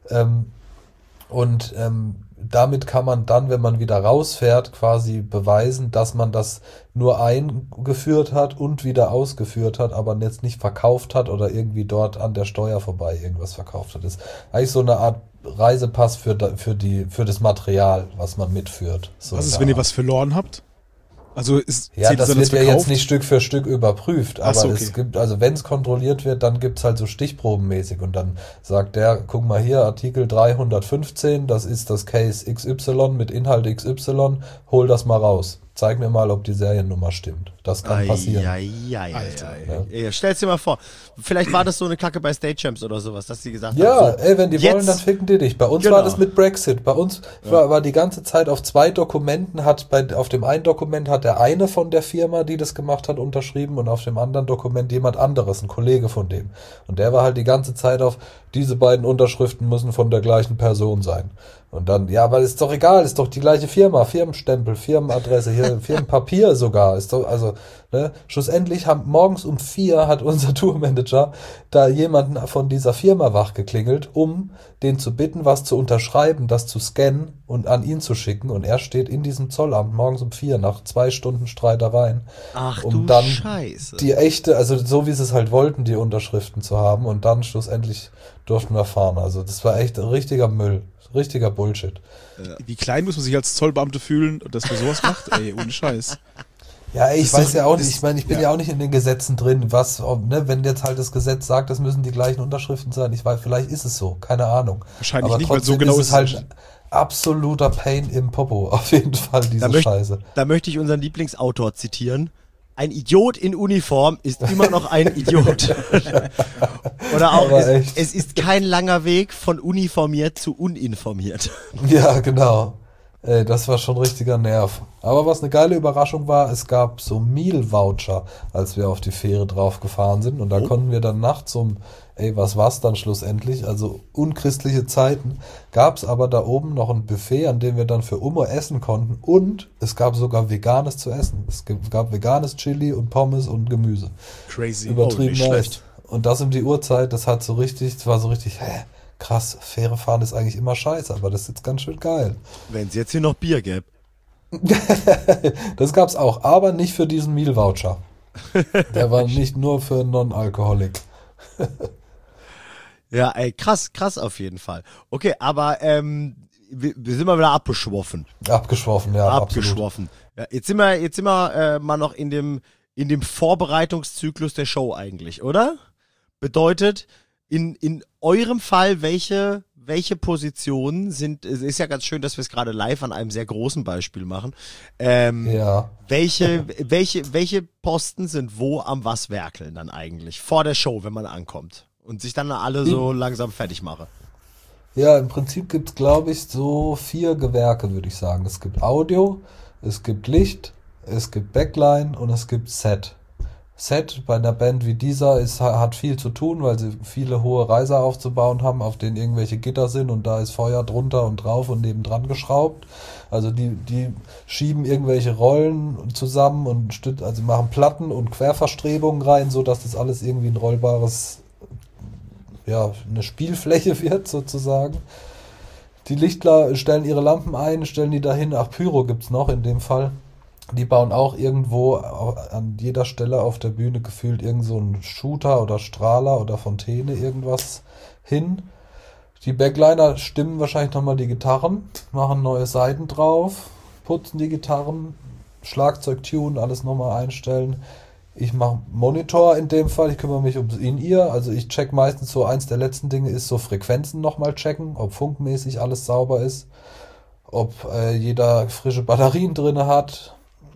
Damit kann man dann, wenn man wieder rausfährt, quasi beweisen, dass man das nur eingeführt hat und wieder ausgeführt hat, aber jetzt nicht verkauft hat oder irgendwie dort an der Steuer vorbei irgendwas verkauft hat. Das ist eigentlich so eine Art Reisepass für das Material, was man mitführt. So was ist, wenn ihr was verloren habt? Also das wird ja jetzt nicht Stück für Stück überprüft, aber okay. Es gibt, also wenn es kontrolliert wird, dann gibt's halt so stichprobenmäßig und dann sagt der, guck mal hier, Artikel 315, das ist das Case XY mit Inhalt XY, hol das mal raus. zeig mir mal, ob die Seriennummer stimmt. Das kann passieren. Ja, stell's dir mal vor. Vielleicht war das so eine Kacke bei State Champs oder sowas, dass sie gesagt ja, haben, so, wenn die wollen, dann ficken die dich. Bei uns war das mit Brexit. Bei uns war die ganze Zeit auf 2 Dokumenten, auf dem einen Dokument hat der eine von der Firma, die das gemacht hat, unterschrieben und auf dem anderen Dokument jemand anderes, ein Kollege von dem. Und der war halt die ganze Zeit auf, diese beiden Unterschriften müssen von der gleichen Person sein. Und dann, ja, aber ist doch egal, ist doch die gleiche Firma, Firmenstempel, Firmenadresse, hier, Firmenpapier sogar, ist doch, also, ne, schlussendlich morgens um 4 hat unser Tourmanager da jemanden von dieser Firma wachgeklingelt, um den zu bitten, was zu unterschreiben, das zu scannen und an ihn zu schicken. Und er steht in diesem Zollamt morgens um 4 nach 2 Stunden Streitereien, um dann Scheiße. die echte, also so wie sie es halt wollten, die Unterschriften zu haben. Und dann schlussendlich durften wir fahren. Also das war echt ein richtiger Müll. Richtiger Bullshit. Wie klein muss man sich als Zollbeamte fühlen, dass man sowas macht? Ey, ohne Scheiß. Ja, ich weiß ja auch nicht, ich meine, ich bin ja auch nicht in den Gesetzen drin, wenn jetzt halt das Gesetz sagt, das müssen die gleichen Unterschriften sein. Ich weiß, vielleicht ist es so, keine Ahnung. Wahrscheinlich aber nicht, weil so genau ist es halt absoluter Pain im Popo, auf jeden Fall, diese Scheiße. Da möchte ich unseren Lieblingsautor zitieren. Ein Idiot in Uniform ist immer noch ein Idiot. Oder auch, es ist kein langer Weg von uniformiert zu uninformiert. Ja, genau. Ey, das war schon richtiger Nerv. Aber was eine geile Überraschung war, es gab so Meal-Voucher, als wir auf die Fähre drauf gefahren sind. Und da konnten wir dann nachts was war's dann schlussendlich? Also unchristliche Zeiten. Gab's aber da oben noch ein Buffet, an dem wir dann für Umme essen konnten. Und es gab sogar Veganes zu essen. Es gab veganes Chili und Pommes und Gemüse. Crazy. Übertrieben nicht nice. schlecht. Und das um die Uhrzeit, das war so richtig, krass, Fähre fahren ist eigentlich immer scheiße, aber das ist jetzt ganz schön geil. Wenn es jetzt hier noch Bier gäbe. Das gab's auch, aber nicht für diesen Meal-Voucher. Der war nicht nur für Non-Alkoholik. Ja, ey, krass auf jeden Fall. Okay, aber wir sind mal wieder abgeschwoffen. Abgeschwoffen. Ja, jetzt sind wir mal noch in dem Vorbereitungszyklus der Show eigentlich, oder? Bedeutet, in eurem Fall, welche Positionen sind, es ist ja ganz schön, dass wir es gerade live an einem sehr großen Beispiel machen. Welche Posten sind wo am was werkeln dann eigentlich? Vor der Show, wenn man ankommt. Und sich dann alle so langsam fertig mache. Ja, im Prinzip gibt's, glaube ich, so 4 Gewerke, würde ich sagen. Es gibt Audio, es gibt Licht, es gibt Backline und es gibt Set. Set bei einer Band wie dieser hat viel zu tun, weil sie viele hohe Reiser aufzubauen haben, auf denen irgendwelche Gitter sind und da ist Feuer drunter und drauf und nebendran geschraubt. Also die schieben irgendwelche Rollen zusammen und machen Platten und Querverstrebungen rein, so dass das alles irgendwie ein rollbares, eine Spielfläche wird sozusagen. Die Lichtler stellen ihre Lampen ein, stellen die dahin. Pyro gibt's noch in dem Fall. Die bauen auch irgendwo an jeder Stelle auf der Bühne gefühlt irgend so einen Shooter oder Strahler oder Fontäne irgendwas hin. Die Backliner stimmen wahrscheinlich nochmal die Gitarren, machen neue Saiten drauf, putzen die Gitarren, Schlagzeug tunen, alles nochmal einstellen. Ich mache Monitor in dem Fall, ich kümmere mich ums In-Ear, also ich check meistens so, eins der letzten Dinge ist so Frequenzen nochmal checken, ob funkmäßig alles sauber ist, ob jeder frische Batterien drin hat.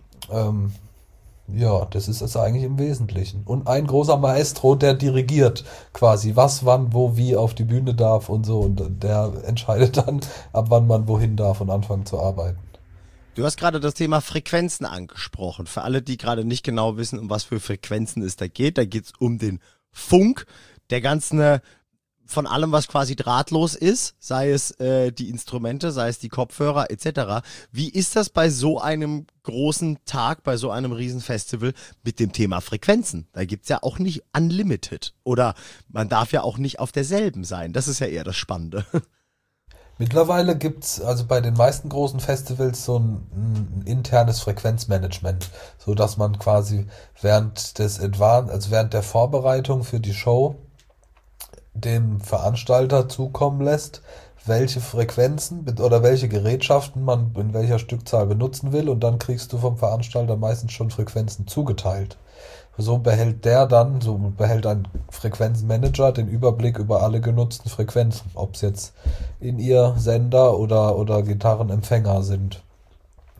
Das ist es eigentlich im Wesentlichen. Und ein großer Maestro, der dirigiert quasi, was, wann, wo, wie auf die Bühne darf und so. Und der entscheidet dann, ab wann man wohin darf und anfangen zu arbeiten. Du hast gerade das Thema Frequenzen angesprochen. Für alle, die gerade nicht genau wissen, um was für Frequenzen es da geht es um den Funk, der ganzen, von allem, was quasi drahtlos ist, sei es die Instrumente, sei es die Kopfhörer etc. Wie ist das bei so einem großen Tag, bei so einem Riesenfestival mit dem Thema Frequenzen? Da gibt's ja auch nicht Unlimited oder man darf ja auch nicht auf derselben sein. Das ist ja eher das Spannende. Mittlerweile gibt's also bei den meisten großen Festivals so ein internes Frequenzmanagement, so dass man quasi während der Vorbereitung für die Show dem Veranstalter zukommen lässt, welche Frequenzen oder welche Gerätschaften man in welcher Stückzahl benutzen will und dann kriegst du vom Veranstalter meistens schon Frequenzen zugeteilt. So behält ein Frequenzmanager den Überblick über alle genutzten Frequenzen, ob es jetzt in ihr Sender oder Gitarrenempfänger sind.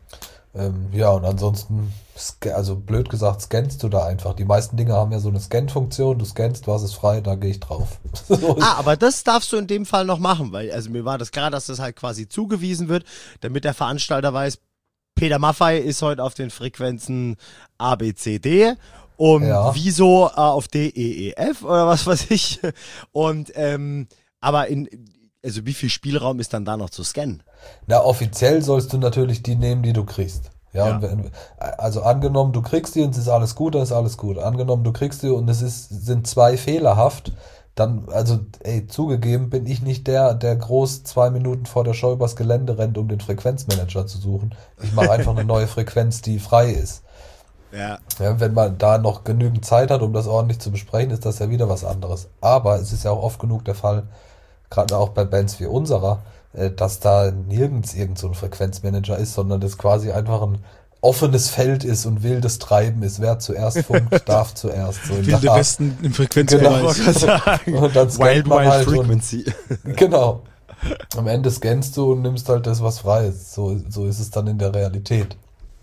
Ja, und ansonsten, also blöd gesagt, scannst du da einfach. Die meisten Dinge haben ja so eine Scan-Funktion, du scannst, was ist frei, da gehe ich drauf. Aber das darfst du in dem Fall noch machen, weil also mir war das klar, dass das halt quasi zugewiesen wird, damit der Veranstalter weiß, Peter Maffay ist heute auf den Frequenzen A, B, C, D und wieso auf D, E, E, F oder was weiß ich. Und aber also wie viel Spielraum ist dann da noch zu scannen? Na, offiziell sollst du natürlich die nehmen, die du kriegst. Ja. Und also angenommen, du kriegst die und es ist alles gut, dann ist alles gut. Angenommen, du kriegst die und sind 2 fehlerhaft, dann, also, zugegeben, bin ich nicht der groß 2 Minuten vor der Show übers Gelände rennt, um den Frequenzmanager zu suchen. Ich mache einfach eine neue Frequenz, die frei ist. Ja, wenn man da noch genügend Zeit hat, um das ordentlich zu besprechen, ist das ja wieder was anderes. Aber es ist ja auch oft genug der Fall, gerade auch bei Bands wie unserer, dass da nirgends irgend so ein Frequenzmanager ist, sondern das quasi einfach ein offenes Feld ist und wildes Treiben ist. Wer zuerst funkt, darf zuerst. So Wilde Westen im Frequenzbereich. Genau. Und dann Wild halt Frequency. Genau. Am Ende scannst du und nimmst halt das, was frei ist. So ist es dann in der Realität.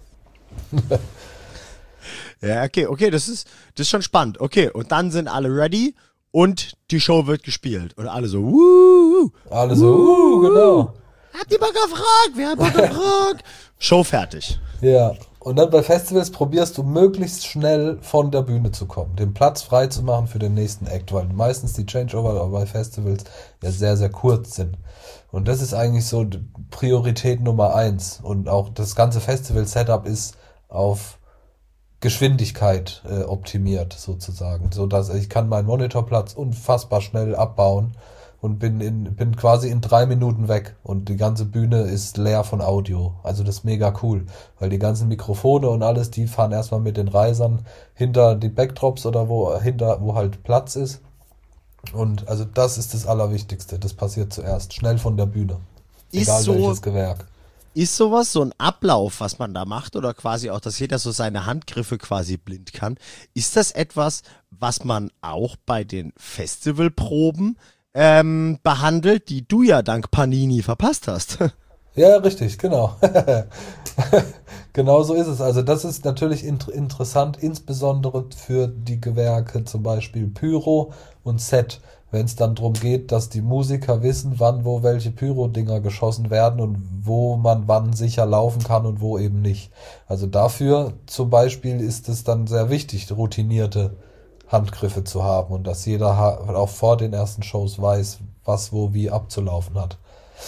Ja, okay, das ist schon spannend. Okay, und dann sind alle ready und die Show wird gespielt. Und alle so, wuh. Alle so, genau. Habt ihr Bock auf Rock? Wir haben Bock auf Rock. Show fertig. Ja, und dann bei Festivals probierst du möglichst schnell von der Bühne zu kommen, den Platz frei zu machen für den nächsten Act, weil meistens die Changeover bei Festivals ja sehr, sehr kurz sind. Und das ist eigentlich so Priorität Nummer 1. Und auch das ganze Festival-Setup ist auf Geschwindigkeit optimiert sozusagen, so dass ich kann meinen Monitorplatz unfassbar schnell abbauen und bin quasi in 3 Minuten weg und die ganze Bühne ist leer von Audio. Also das ist mega cool, weil die ganzen Mikrofone und alles, die fahren erstmal mit den Reisern hinter die Backdrops oder wo halt Platz ist. Und also das ist das Allerwichtigste. Das passiert zuerst, schnell von der Bühne. Egal welches Gewerk. Ist sowas so ein Ablauf, was man da macht, oder quasi auch, dass jeder so seine Handgriffe quasi blind kann? Ist das etwas, was man auch bei den Festivalproben behandelt, die du ja dank Panini verpasst hast? Ja, richtig, genau. Genau so ist es. Also das ist natürlich interessant, insbesondere für die Gewerke, zum Beispiel Pyro und Set, wenn es dann darum geht, dass die Musiker wissen, wann wo welche Pyro-Dinger geschossen werden und wo man wann sicher laufen kann und wo eben nicht. Also dafür zum Beispiel ist es dann sehr wichtig, routinierte Handgriffe zu haben und dass jeder auch vor den ersten Shows weiß, was wo wie abzulaufen hat.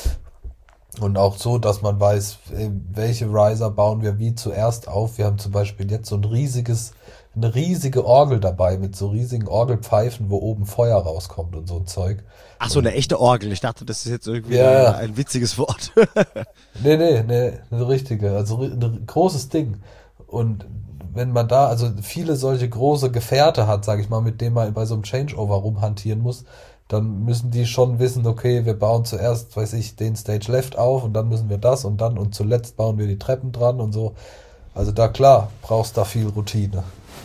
Und auch so, dass man weiß, welche Riser bauen wir wie zuerst auf. Wir haben zum Beispiel jetzt so eine riesige Orgel dabei mit so riesigen Orgelpfeifen, wo oben Feuer rauskommt und so ein Zeug. Ach so, eine echte Orgel. Ich dachte, das ist jetzt irgendwie ein witziges Wort. Nee, eine richtige, also ein großes Ding. Und wenn man da also viele solche große Gefährte hat, sage ich mal, mit denen man bei so einem Changeover rumhantieren muss, dann müssen die schon wissen, okay, wir bauen zuerst, den Stage Left auf und dann müssen wir das und dann und zuletzt bauen wir die Treppen dran und so. Also da klar, brauchst da viel Routine.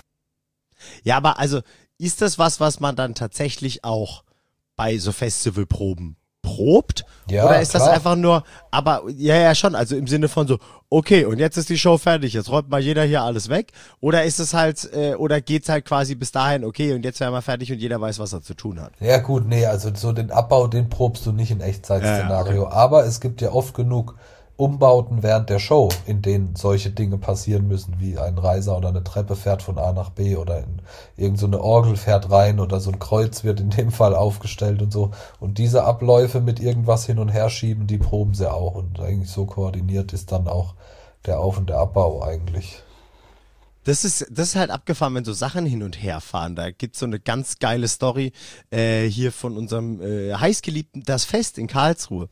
Ja, aber also ist das was man dann tatsächlich auch bei so Festivalproben probt? Ja, oder ist klar. Das einfach nur, aber ja schon, also im Sinne von so, okay, und jetzt ist die Show fertig, jetzt räumt mal jeder hier alles weg? Oder ist es halt, oder geht's halt quasi bis dahin, okay, und jetzt wären wir fertig und jeder weiß, was er zu tun hat? Ja gut, nee, also so den Abbau, den probst du nicht in Echtzeitszenario, okay. Aber es gibt ja oft genug Umbauten während der Show, in denen solche Dinge passieren müssen, wie ein Reiser oder eine Treppe fährt von A nach B oder irgend so eine Orgel fährt rein oder so ein Kreuz wird in dem Fall aufgestellt und so. Und diese Abläufe mit irgendwas hin und her schieben, die proben sie auch. Und eigentlich so koordiniert ist dann auch der Auf- und der Abbau eigentlich. Das ist halt abgefahren, wenn so Sachen hin und her fahren. Da gibt's so eine ganz geile Story hier von unserem heißgeliebten Das Fest in Karlsruhe.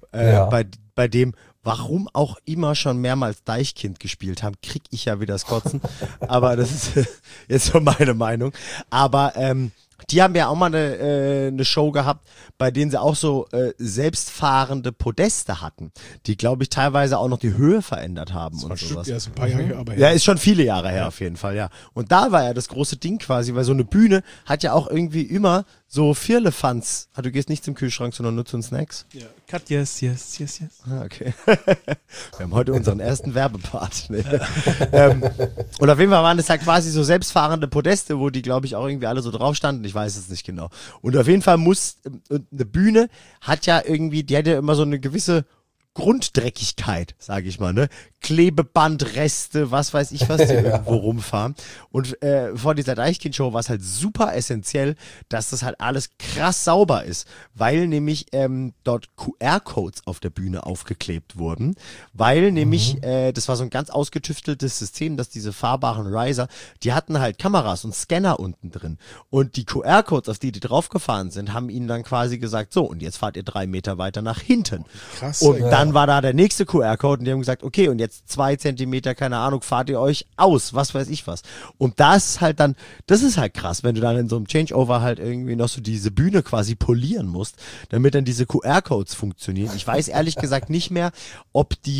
Bei dem, warum auch immer schon mehrmals Deichkind gespielt haben, krieg ich ja wieder das Kotzen. Aber das ist jetzt so meine Meinung. Aber die haben ja auch mal eine Show gehabt, bei denen sie auch so selbstfahrende Podeste hatten, die, glaube ich, teilweise auch noch die Höhe verändert haben und sowas. Ja, ist ein paar Jahre her, aber ja, ist schon viele Jahre her auf jeden Fall, ja. Und da war ja das große Ding quasi, weil so eine Bühne hat ja auch irgendwie immer so Firlefanz. Du gehst nicht zum Kühlschrank, sondern nur zu den Snacks? Ja. Cut, yes. Ah, okay. Wir haben heute unseren ersten Werbepart. Nee. Und auf jeden Fall waren das halt quasi so selbstfahrende Podeste, wo die, glaube ich, auch irgendwie alle so drauf standen. Ich weiß es nicht genau. Und auf jeden Fall eine Bühne hat ja irgendwie, die hat ja immer so eine gewisse Grunddreckigkeit, sage ich mal, ne? Klebebandreste, was weiß ich, was die irgendwo rumfahren. Und vor dieser Deichkind-Show war es halt super essentiell, dass das halt alles krass sauber ist, weil nämlich dort QR-Codes auf der Bühne aufgeklebt wurden, weil nämlich, das war so ein ganz ausgetüfteltes System, dass diese fahrbaren Riser, die hatten halt Kameras und Scanner unten drin. Und die QR-Codes, auf die draufgefahren sind, haben ihnen dann quasi gesagt, so, und jetzt fahrt ihr 3 Meter weiter nach hinten. Krass. Und dann war da der nächste QR-Code und die haben gesagt, okay, und jetzt 2 Zentimeter, keine Ahnung, fahrt ihr euch aus, was weiß ich was. Und das ist halt dann, das ist halt krass, wenn du dann in so einem Changeover halt irgendwie noch so diese Bühne quasi polieren musst, damit dann diese QR-Codes funktionieren. Ich weiß ehrlich gesagt nicht mehr, ob die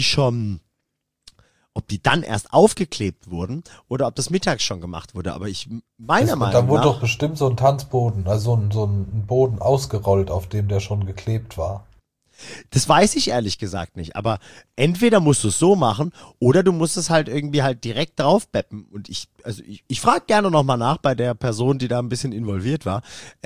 dann erst aufgeklebt wurden oder ob das mittags schon gemacht wurde, aber meiner Meinung nach... Da wurde doch bestimmt so ein Tanzboden, also so ein Boden ausgerollt, auf dem der schon geklebt war. Das weiß ich ehrlich gesagt nicht, aber entweder musst du es so machen oder du musst es halt irgendwie halt direkt drauf beppen. Und ich frage gerne nochmal nach bei der Person, die da ein bisschen involviert war,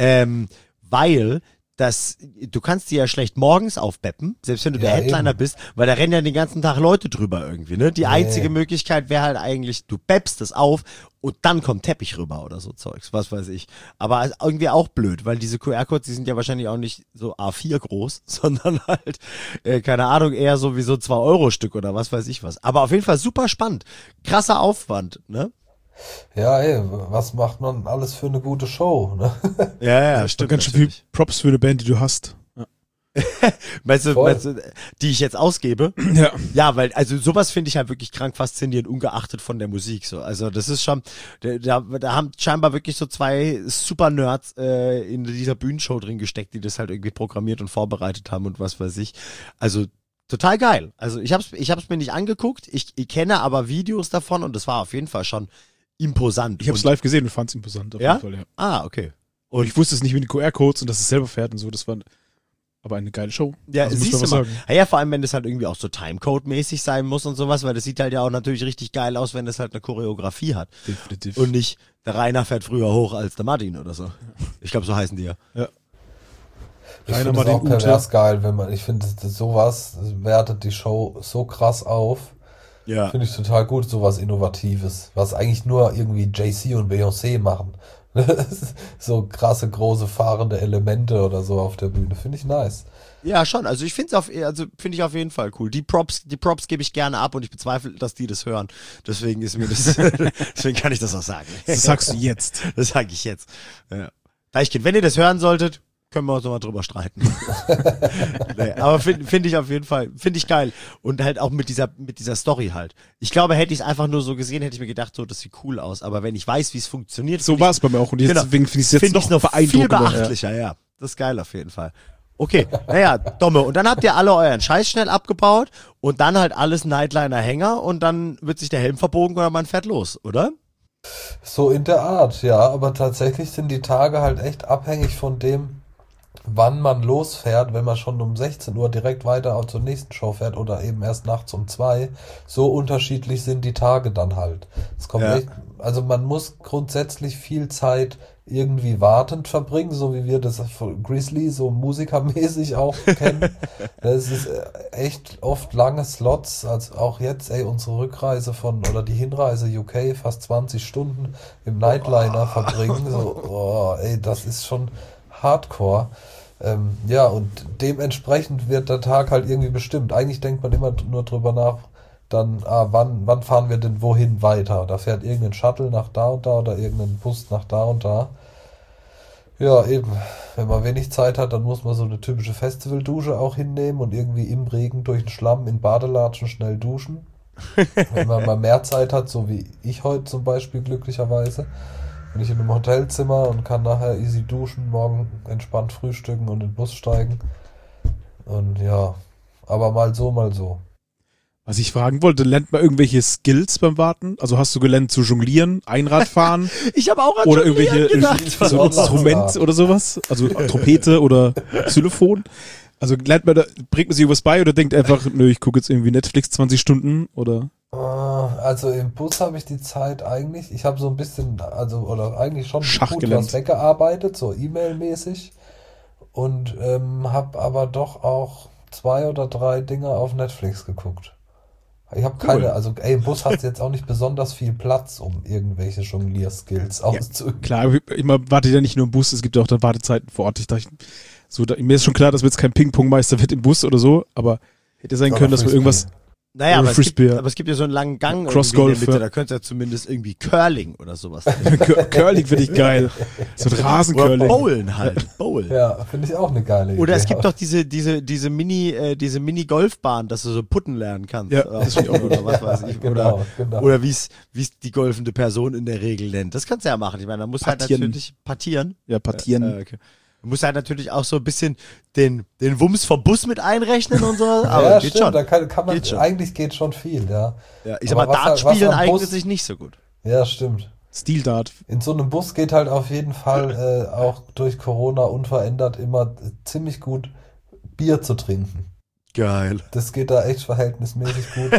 weil du kannst die ja schlecht morgens aufbeppen, selbst wenn du der Headliner bist, weil da rennen ja den ganzen Tag Leute drüber irgendwie, ne? Die einzige Möglichkeit wäre halt eigentlich, du beppst es auf und dann kommt Teppich rüber oder so Zeugs, was weiß ich. Aber irgendwie auch blöd, weil diese QR-Codes, die sind ja wahrscheinlich auch nicht so A4 groß, sondern halt, keine Ahnung, eher so wie so 2-Euro-Stück oder was weiß ich was. Aber auf jeden Fall super spannend. Krasser Aufwand, ne? Ja, was macht man alles für eine gute Show, ne? Ja, stimmt. Ganz schön viel Props für eine Band, die du hast. Ja. Meinst du, die ich jetzt ausgebe? Ja. Ja, weil, also sowas finde ich halt wirklich krank faszinierend, ungeachtet von der Musik, so. Also das ist schon, da haben scheinbar wirklich so 2 Super-Nerds in dieser Bühnenshow drin gesteckt, die das halt irgendwie programmiert und vorbereitet haben und was weiß ich. Also total geil. Also ich hab's mir nicht angeguckt, ich kenne aber Videos davon und das war auf jeden Fall schon imposant. Ich habe es live gesehen und fand es imposant. Auf jeden Fall, ja. Ah, okay. Und ich wusste es nicht mit den QR-Codes und dass es selber fährt und so. Das war aber eine geile Show. Ja, also siehst du mal. Ja, vor allem, wenn das halt irgendwie auch so Timecode-mäßig sein muss und sowas, weil das sieht halt ja auch natürlich richtig geil aus, wenn das halt eine Choreografie hat. Definitiv. Und nicht, der Rainer fährt früher hoch als der Martin oder so. Ich glaube, so heißen die ja. Ich finde es auch pervers geil, ich finde sowas wertet die Show so krass auf. Ja. Finde ich total gut, sowas Innovatives, was eigentlich nur irgendwie Jay-Z und Beyoncé machen. So krasse, große, fahrende Elemente oder so auf der Bühne, finde ich nice. Ja, schon, also ich finde ich auf jeden Fall cool. Die Props gebe ich gerne ab und ich bezweifle, dass die das hören. Deswegen deswegen kann ich das auch sagen. Das sagst du jetzt. Das sage ich jetzt. Ja. Deichkind, wenn ihr das hören solltet, können wir uns nochmal drüber streiten. Nee, aber finde ich auf jeden Fall, finde ich geil. Und halt auch mit dieser Story halt. Ich glaube, hätte ich es einfach nur so gesehen, hätte ich mir gedacht, so, das sieht cool aus. Aber wenn ich weiß, wie es funktioniert. So war es bei mir auch. Und deswegen finde ich es jetzt noch viel beachtlicher, ja. Das ist geil auf jeden Fall. Okay, naja, Domme. Und dann habt ihr alle euren Scheiß schnell abgebaut und dann halt alles Nightliner-Hänger und dann wird sich der Helm verbogen oder man fährt los, oder? So in der Art, ja. Aber tatsächlich sind die Tage halt echt abhängig von dem, wann man losfährt, wenn man schon um 16 Uhr direkt weiter zur nächsten Show fährt oder eben erst nachts um 2. So unterschiedlich sind die Tage dann halt. Es kommt echt, also man muss grundsätzlich viel Zeit irgendwie wartend verbringen, so wie wir das von Grizzly so musikermäßig auch kennen. Das ist echt oft lange Slots, also auch jetzt, unsere Rückreise oder die Hinreise UK fast 20 Stunden im Nightliner verbringen. So, das ist schon Hardcore. Ja, und dementsprechend wird der Tag halt irgendwie bestimmt. Eigentlich denkt man immer nur drüber nach, dann, wann fahren wir denn wohin weiter? Da fährt irgendein Shuttle nach da und da oder irgendein Bus nach da und da. Ja, eben. Wenn man wenig Zeit hat, dann muss man so eine typische Festivaldusche auch hinnehmen und irgendwie im Regen durch den Schlamm in Badelatschen schnell duschen. Wenn man mal mehr Zeit hat, so wie ich heute zum Beispiel glücklicherweise, bin ich in einem Hotelzimmer und kann nachher easy duschen, morgen entspannt frühstücken und in den Bus steigen. Und ja, aber mal so, mal so. Was ich fragen wollte, lernt man irgendwelche Skills beim Warten? Also hast du gelernt zu jonglieren, Einradfahren Ich habe auch an oder Jonglieren irgendwelche gedacht. so ein Instrument oder sowas? Also Trompete oder Xylophon? Also lernt man da, bringt man sich was bei oder denkt einfach, nö, ich gucke jetzt irgendwie Netflix 20 Stunden oder? Also im Bus habe ich die Zeit eigentlich, ich habe so ein bisschen, oder eigentlich schon Schach gut gelernt. was weggearbeitet, so E-Mail-mäßig und habe aber doch auch 2 oder 3 Dinge auf Netflix geguckt. Ich habe keine, also im Bus hat jetzt auch nicht besonders viel Platz, um irgendwelche Jonglier-Skills auszuüben. Klar, immer wartet ja nicht nur im Bus, es gibt ja auch dann Wartezeiten vor Ort. Ich dachte, mir ist schon klar, dass wir jetzt kein Ping-Pong-Meister wird im Bus oder so, aber hätte sein können, dass wir irgendwas. Naja, Oder Frisbee. aber es gibt ja so einen langen Gang Cross-Golf, irgendwie in der Mitte, ja. da könnte ja zumindest irgendwie Curling oder sowas. Curling finde ich geil. So ein Oder Rasencurling. Bowlen halt, Bowlen. Ja, finde ich auch eine geile Idee. Oder es gibt doch diese Mini-Golfbahn, dass du so putten lernen kannst. Ja, das finde ich auch oder was weiß ich. Genau. Oder wie es die golfende Person in der Regel nennt. Das kannst du ja machen. Ich meine, da musst du halt Partieren. natürlich partieren. Ja, partieren. Okay. Du musst halt natürlich auch so ein bisschen den Wumms vom Bus mit einrechnen und so. Aber ja, geht stimmt, schon. da kann man, Geht schon. eigentlich geht schon viel, ja. Ja, ich sag mal, Aber was Dartspielen am eignet Bus- sich nicht so gut. Ja, stimmt. Steel Dart. In so einem Bus geht halt auf jeden Fall auch durch Corona unverändert immer ziemlich gut Bier zu trinken. Geil. Das geht da echt verhältnismäßig gut.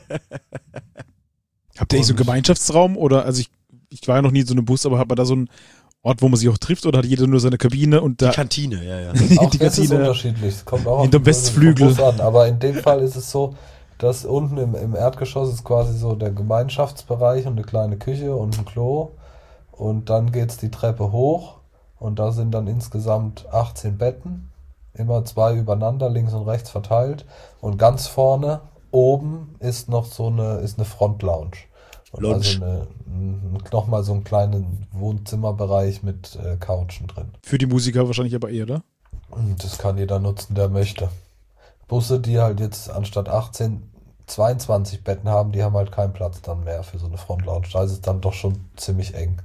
Habt ihr eigentlich so einen Gemeinschaftsraum oder, also ich war ja noch nie in so einem Bus, aber hat man da so einen Ort, wo man sich auch trifft oder hat jeder nur seine Kabine und da Kantine, ja. Auch die das ist Kantine unterschiedlich. Es kommt auch hinterm auf den Westflügel. Bus an. Aber in dem Fall ist es so, dass unten im Erdgeschoss ist quasi so der Gemeinschaftsbereich und eine kleine Küche und ein Klo. Und dann geht's die Treppe hoch und da sind dann insgesamt 18 Betten. Immer 2 übereinander, links und rechts verteilt. Und ganz vorne, oben, ist noch ist eine Front-Lounge. Und Lounge. also nochmal so einen kleinen Wohnzimmerbereich mit Couchen drin. für die Musiker wahrscheinlich aber eher, oder? Und das kann jeder nutzen, der möchte. Busse, die halt jetzt anstatt 18 22 Betten haben, die haben halt keinen Platz dann mehr für so eine Frontlounge. Da ist es dann doch schon ziemlich eng.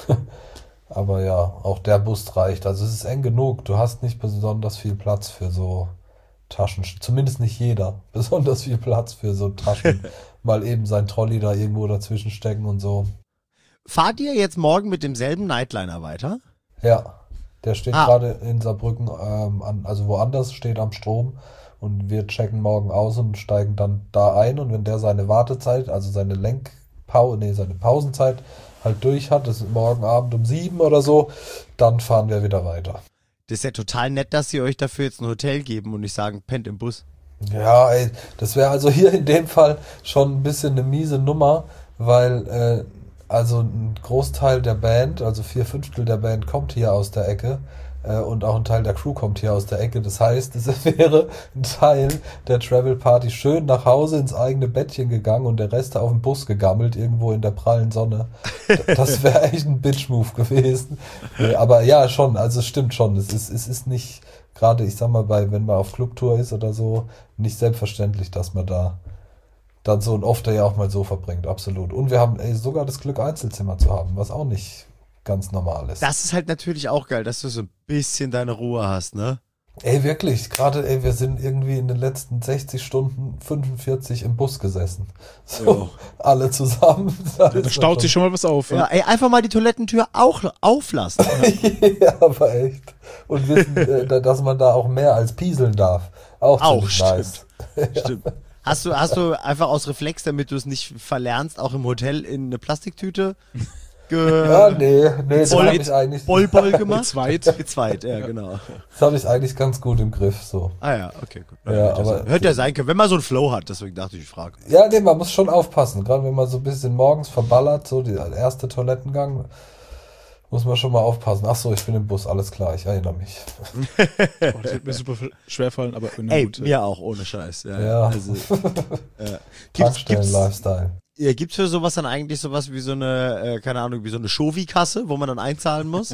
Aber ja, auch der Bus reicht. Also es ist eng genug. Du hast nicht besonders viel Platz für so Taschen. Zumindest nicht jeder. Besonders viel Platz für so Taschen. Mal eben sein Trolley da irgendwo dazwischen stecken und so. Fahrt ihr jetzt morgen mit demselben Nightliner weiter? Ja, der steht Ah. gerade in Saarbrücken, also woanders, steht am Strom und wir checken morgen aus und steigen dann da ein und wenn der seine Wartezeit, also seine seine Pausenzeit halt durch hat, das ist morgen Abend um 7 oder so, dann fahren wir wieder weiter. Das ist ja total nett, dass sie euch dafür jetzt ein Hotel geben und nicht sagen, pennt im Bus. Ja, ey, das wäre also hier in dem Fall schon ein bisschen eine miese Nummer, weil also ein Großteil der Band, also 4/5 der Band kommt hier aus der Ecke und auch ein Teil der Crew kommt hier aus der Ecke. Das heißt, es wäre ein Teil der Travel Party schön nach Hause ins eigene Bettchen gegangen und der Rest auf dem Bus gegammelt, irgendwo in der prallen Sonne. Das wäre echt ein Bitch-Move gewesen. Aber ja, schon, also es stimmt schon. Es ist nicht, gerade ich sag mal, wenn man auf Clubtour ist oder so, nicht selbstverständlich, dass man da dann so ein Off-Day ja auch mal so verbringt, absolut. Und wir haben sogar das Glück, Einzelzimmer zu haben, was auch nicht ganz normal ist. Das ist halt natürlich auch geil, dass du so ein bisschen deine Ruhe hast, ne? Ey, wirklich, gerade, wir sind irgendwie in den letzten 60 Stunden 45 im Bus gesessen. So, Jo. alle zusammen. Da staut sich schon mal was auf. Ja, ey, einfach mal die Toilettentür auch auflassen. Ja, aber echt. Und wissen, dass man da auch mehr als pieseln darf. Auch Auch, ziemlich nice. Stimmt. Hast du einfach aus Reflex, damit du es nicht verlernst, auch im Hotel in eine Plastiktüte Ja, nee, das Boll- habe ich eigentlich, Boll gemacht? Gezweit. Gezweit, ja, genau. das hab ich eigentlich ganz gut im Griff, so. Ah ja, okay, gut. Ja, aber- Hätte ja sein können, wenn man so einen Flow hat, deswegen dachte ich frage. Ja, nee, man muss schon aufpassen. Gerade wenn man so ein bisschen morgens verballert, so der erste Toilettengang, muss man schon mal aufpassen. Ach so, ich bin im Bus, alles klar, ich erinnere mich. Oh, das wird mir super schwer fallen, aber na Ey, gut. mir auch, ohne Scheiß. Ja. Ja. Also, gibt's, Tankstellen-Lifestyle. ja, gibt's für sowas dann eigentlich sowas wie so eine, keine Ahnung, wie so eine Shovi-Kasse, wo man dann einzahlen muss?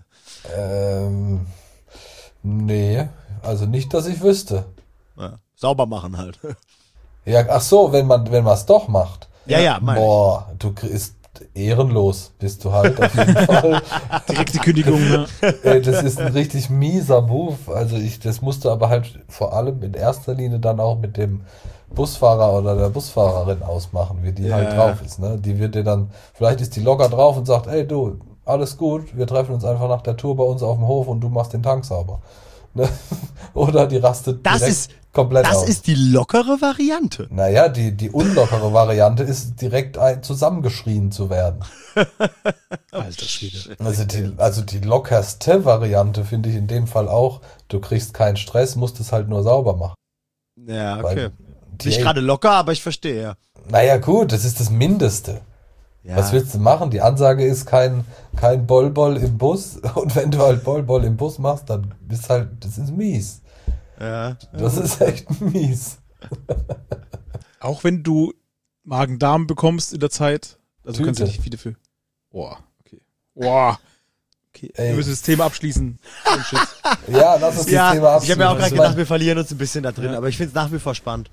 Nee, also nicht, dass ich wüsste. Ja, sauber machen halt. Ja, ach so, wenn man es doch macht. Ja, meine ich. Boah, du kriegst ehrenlos bist du halt auf jeden Fall. Direkte Kündigung, ne? Das ist ein richtig mieser Move. Also das musst du aber halt vor allem in erster Linie dann auch mit dem Busfahrer oder der Busfahrerin ausmachen, wie die halt drauf ist. Ne? Die wird dir dann, vielleicht ist die locker drauf und sagt, ey du, alles gut, wir treffen uns einfach nach der Tour bei uns auf dem Hof und du machst den Tank sauber. Ne? Oder die rastet komplett aus. Das ist die lockere Variante. Naja, die unlockere Variante ist direkt zusammengeschrien zu werden. Alter Schwede. Also die lockerste Variante finde ich in dem Fall auch, du kriegst keinen Stress, musst es halt nur sauber machen. Ja, okay. Weil Nicht gerade locker, aber ich verstehe, ja. Naja gut, das ist das Mindeste. Ja. Was willst du machen? Die Ansage ist kein Boll-Boll im Bus. Und wenn du halt Boll-Boll im Bus machst, dann bist halt, das ist mies. Ja. Das ist echt mies. Auch wenn du Magen-Darm bekommst in der Zeit, also Tüte. kannst du nicht viele für. Boah, okay. Boah. Okay, Ey. wir müssen das Thema abschließen. Oh, shit. Ja, lass uns das Thema Ich habe abschließen. mir auch gerade Ich gedacht, mein- wir verlieren uns ein bisschen da drin, aber ich finde es nach wie vor spannend.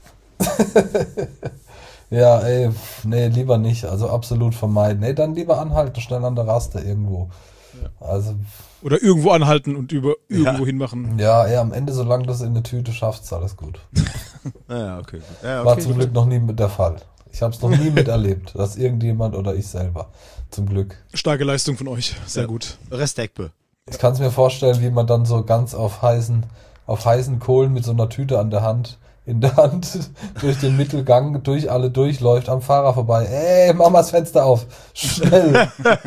Ja, ey, nee, lieber nicht. Also absolut vermeiden. Nee, dann lieber anhalten, schnell an der Raste irgendwo. Also, Oder irgendwo anhalten und irgendwo hinmachen. ja, ey, am Ende, solange du es in eine Tüte schaffst, ist alles gut. Ja, okay. Gut. Ja, War okay. zum Glück noch nie mit der Fall. Ich habe es noch nie miterlebt, dass irgendjemand oder ich selber. Zum Glück. Starke Leistung von euch. Sehr gut. Respektbe. Ich kann es mir vorstellen, wie man dann so ganz auf heißen Kohlen mit so einer Tüte in der Hand durch den Mittelgang, durch alle durchläuft, am Fahrer vorbei. Ey, mach mal das Fenster auf. Schnell.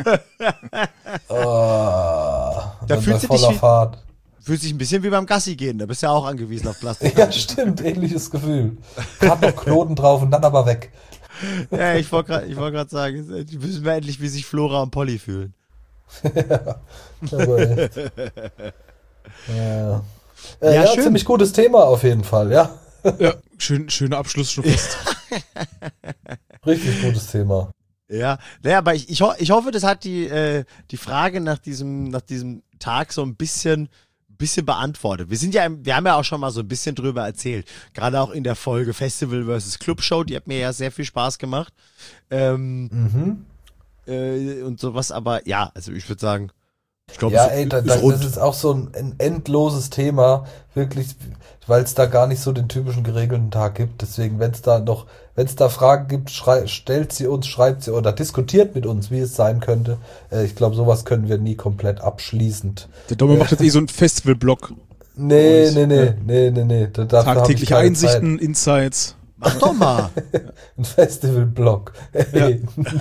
Dann fühlst du bei voller dich Fahrt. Fühlt sich ein bisschen wie beim Gassi gehen, da bist du ja auch angewiesen auf Plastik. Ja, stimmt. Ähnliches Gefühl. Gerade noch Knoten drauf und dann aber weg. Ja, ich wollte gerade sagen, die wissen wir endlich, wie sich Flora und Polly fühlen. Aber echt. Ja, Ja, schön. ziemlich gutes Thema auf jeden Fall, ja. Ja, schöner Abschluss schon fast. Richtig gutes Thema. Ja, naja, aber ich hoffe, das hat die Frage nach diesem Tag so ein bisschen beantwortet. Wir haben ja auch schon mal so ein bisschen drüber erzählt. Gerade auch in der Folge Festival vs. Clubshow, die hat mir ja sehr viel Spaß gemacht. Und sowas, aber ja, also ich würde sagen, ich glaube, Ja, ey, das ist auch so ein endloses Thema, wirklich, weil es da gar nicht so den typischen geregelten Tag gibt. Deswegen, wenn es da Fragen gibt, stellt sie uns, schreibt sie oder diskutiert mit uns, wie es sein könnte. Ich glaube, sowas können wir nie komplett abschließend. Der Domme macht jetzt so einen Festival-Blog. Nee. Dafür hab ich Tagtägliche keine Einsichten, Insights. mach doch mal. Zeit. Ein Festival-Blog. Hey.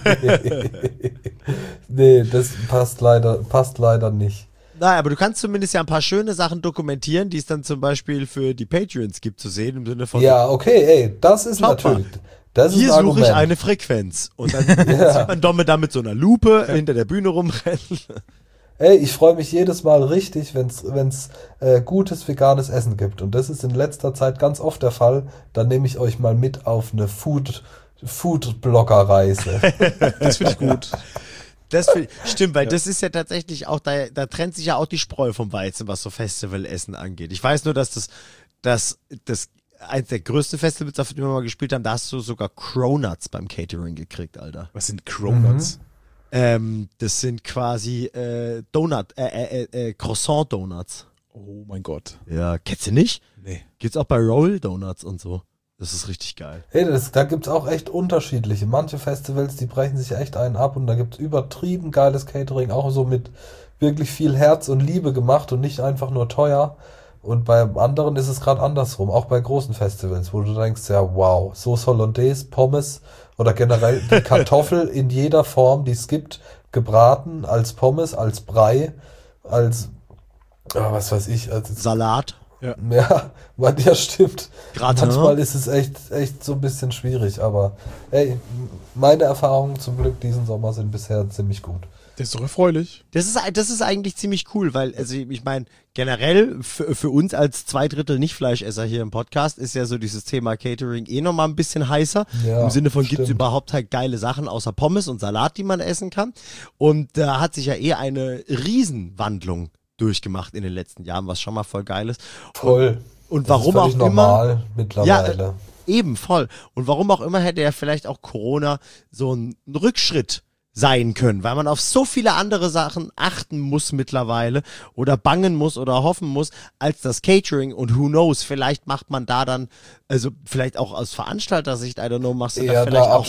Nee, das passt leider nicht. Nein, aber du kannst zumindest ja ein paar schöne Sachen dokumentieren, die es dann zum Beispiel für die Patreons gibt zu sehen, im Sinne von, Ja, okay, ey, das ist Schaut natürlich. Das ist hier ein suche Argument. ich eine Frequenz. Und dann sieht man Domme da mit so einer Lupe hinter der Bühne rumrennen. Ey, ich freue mich jedes Mal richtig, wenn's gutes veganes Essen gibt. Und das ist in letzter Zeit ganz oft der Fall. Dann nehme ich euch mal mit auf eine Food-Blogger-Reise. Das finde ich gut. Stimmt, weil das ist ja tatsächlich auch, da trennt sich ja auch die Spreu vom Weizen, was so Festivalessen angeht. Ich weiß nur, dass das eins der größten Festivals, auf dem wir mal gespielt haben, da hast du sogar Cronuts beim Catering gekriegt, Alter. Was sind Cronuts? Das sind quasi Croissant-Donuts. Oh mein Gott. Ja, kennst du nicht? Nee. Gibt's auch bei Roll Donuts und so. Das ist richtig geil. Hey, da gibt's auch echt unterschiedliche. Manche Festivals, die brechen sich echt einen ab und da gibt's übertrieben geiles Catering, auch so mit wirklich viel Herz und Liebe gemacht und nicht einfach nur teuer. Und bei anderen ist es gerade andersrum, auch bei großen Festivals, wo du denkst, ja wow, Sauce Hollandaise, Pommes oder generell die Kartoffel in jeder Form, die es gibt, gebraten, als Pommes, als Brei, als, was weiß ich, als Salat. ja, stimmt. Gratin. Manchmal ist es echt so ein bisschen schwierig, aber ey, meine Erfahrungen zum Glück diesen Sommer sind bisher ziemlich gut. Das ist doch erfreulich. Das ist eigentlich ziemlich cool, weil, also ich meine, generell für uns als 2/3 Nicht-Fleischesser hier im Podcast ist ja so dieses Thema Catering nochmal ein bisschen heißer. Ja, Im Sinne von, gibt's stimmt. überhaupt halt geile Sachen außer Pommes und Salat, die man essen kann. Und da hat sich ja eine Riesenwandlung durchgemacht in den letzten Jahren, was schon mal voll geil ist. Voll. Und Das warum ist auch völlig immer. normal mittlerweile. Ja, eben, voll. Und warum auch immer hätte ja vielleicht auch Corona so einen Rückschritt sein können, weil man auf so viele andere Sachen achten muss mittlerweile oder bangen muss oder hoffen muss, als das Catering und who knows, vielleicht macht man da dann, also vielleicht auch aus Veranstalter-Sicht, I don't know, machst du da vielleicht auch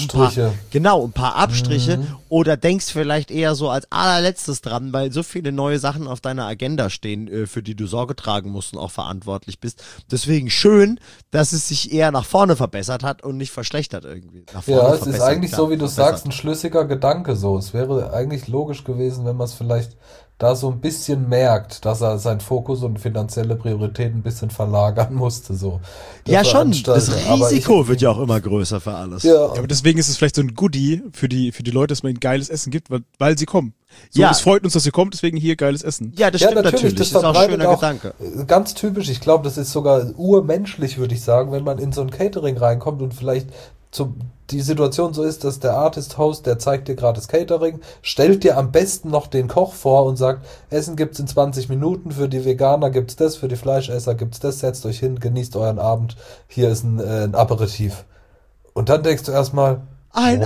ein paar Abstriche oder denkst vielleicht eher so als allerletztes dran, weil so viele neue Sachen auf deiner Agenda stehen, für die du Sorge tragen musst und auch verantwortlich bist. Deswegen schön, dass es sich eher nach vorne verbessert hat und nicht verschlechtert irgendwie. Nach vorne ja, es ist eigentlich so, wie du sagst, ein schlüssiger Gedanke so. Es wäre eigentlich logisch gewesen, wenn man es vielleicht da so ein bisschen merkt, dass er seinen Fokus und finanzielle Prioritäten ein bisschen verlagern musste. So. Ja schon, das Risiko wird ja auch immer größer für alles. Ja, aber deswegen ist es vielleicht so ein Goodie für die Leute, dass man ihnen geiles Essen gibt, weil sie kommen. So, ja. Es freut uns, dass ihr kommt, deswegen hier geiles Essen. Ja, das stimmt natürlich. Das ist auch ein schöner Gedanke. Ganz typisch, ich glaube, das ist sogar urmenschlich, würde ich sagen, wenn man in so ein Catering reinkommt und vielleicht die Situation so ist, dass der Artist-Host, der zeigt dir gerade das Catering, stellt dir am besten noch den Koch vor und sagt, Essen gibt's in 20 Minuten, für die Veganer gibt's das, für die Fleischesser gibt's das, setzt euch hin, genießt euren Abend, hier ist ein Aperitif. Und dann denkst du erstmal, ein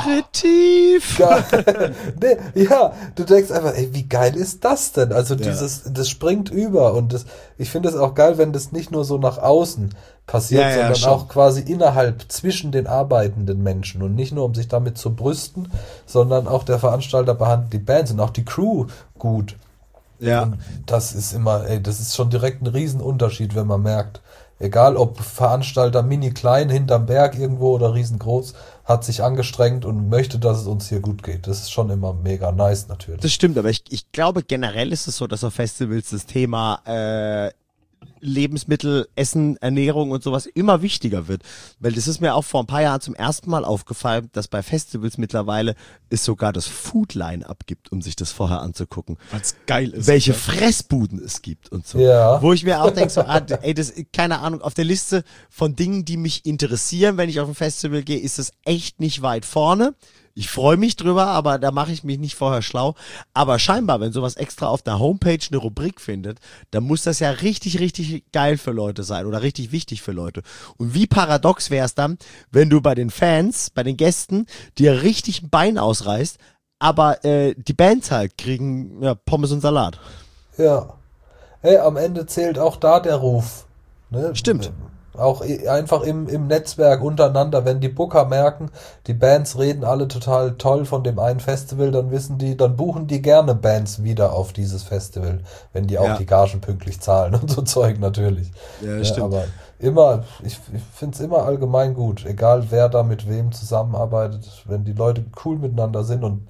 Aperitif! Geil. Nee, ja, du denkst einfach, ey, wie geil ist das denn? Also das springt über und ich finde es auch geil, wenn das nicht nur so nach außen passiert, sondern schon auch quasi innerhalb, zwischen den arbeitenden Menschen und nicht nur, um sich damit zu brüsten, sondern auch der Veranstalter behandelt die Bands und auch die Crew gut. Ja. Und das ist immer, das ist schon direkt ein Riesenunterschied, wenn man merkt, egal ob Veranstalter mini-klein hinterm Berg irgendwo oder riesengroß, hat sich angestrengt und möchte, dass es uns hier gut geht. Das ist schon immer mega nice natürlich. Das stimmt, aber ich glaube generell ist es so, dass auf Festivals das Thema Lebensmittel, Essen, Ernährung und sowas immer wichtiger wird. Weil das ist mir auch vor ein paar Jahren zum ersten Mal aufgefallen, dass bei Festivals mittlerweile es sogar das Food-Line-Up gibt, um sich das vorher anzugucken. Weil's geil ist. Welche Fressbuden es gibt und so. Ja. Wo ich mir auch denke, so, das, keine Ahnung, auf der Liste von Dingen, die mich interessieren, wenn ich auf ein Festival gehe, ist es echt nicht weit vorne. Ich freue mich drüber, aber da mache ich mich nicht vorher schlau. Aber scheinbar, wenn sowas extra auf der Homepage eine Rubrik findet, dann muss das ja richtig, richtig geil für Leute sein oder richtig wichtig für Leute. Und wie paradox wäre es dann, wenn du bei den Fans, bei den Gästen, dir richtig ein Bein ausreißt, aber die Bands halt kriegen Pommes und Salat. Ja. Hey, am Ende zählt auch da der Ruf. Ne? Stimmt. Auch einfach im Netzwerk untereinander, wenn die Booker merken, die Bands reden alle total toll von dem einen Festival, dann buchen die gerne Bands wieder auf dieses Festival, wenn die auch die Gagen pünktlich zahlen und so Zeug natürlich. Ja, stimmt. Aber immer, ich finde es immer allgemein gut, egal wer da mit wem zusammenarbeitet, wenn die Leute cool miteinander sind und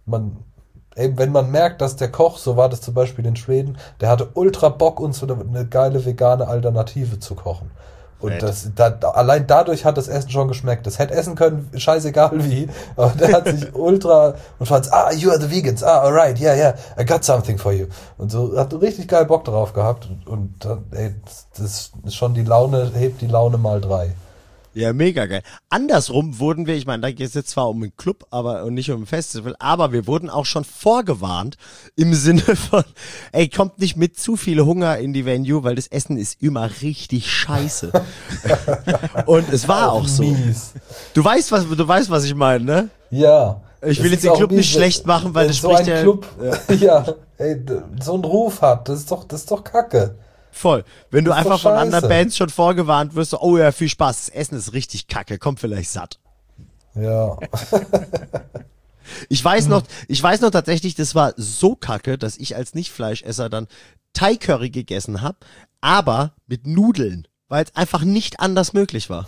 wenn man merkt, dass der Koch, so war das zum Beispiel in Schweden, der hatte ultra Bock, uns eine geile vegane Alternative zu kochen. Und allein dadurch hat das Essen schon geschmeckt. Das hätte essen können, scheißegal wie. Aber der hat sich ultra und fand, you are the vegans. Alright, yeah, I got something for you. Und so hat richtig geil Bock drauf gehabt. Und das ist schon hebt die Laune mal 3. Ja, mega geil. Andersrum wurden wir, ich meine, da geht es jetzt zwar um einen Club, und nicht um ein Festival, aber wir wurden auch schon vorgewarnt im Sinne von, kommt nicht mit zu viel Hunger in die Venue, weil das Essen ist immer richtig scheiße. Und es war auch so. Mies. Du weißt, was ich meine, ne? Ja. Ich will jetzt den Club nicht schlecht machen, weil das so spricht ein Club, so einen Ruf hat, das ist doch Kacke. Voll. Wenn du einfach von anderen Bands schon vorgewarnt wirst, so, oh ja, viel Spaß, das Essen ist richtig kacke, kommt vielleicht satt. Ja. Ich weiß noch tatsächlich, das war so kacke, dass ich als Nicht-Fleischesser dann Thai-Curry gegessen habe, aber mit Nudeln, weil es einfach nicht anders möglich war.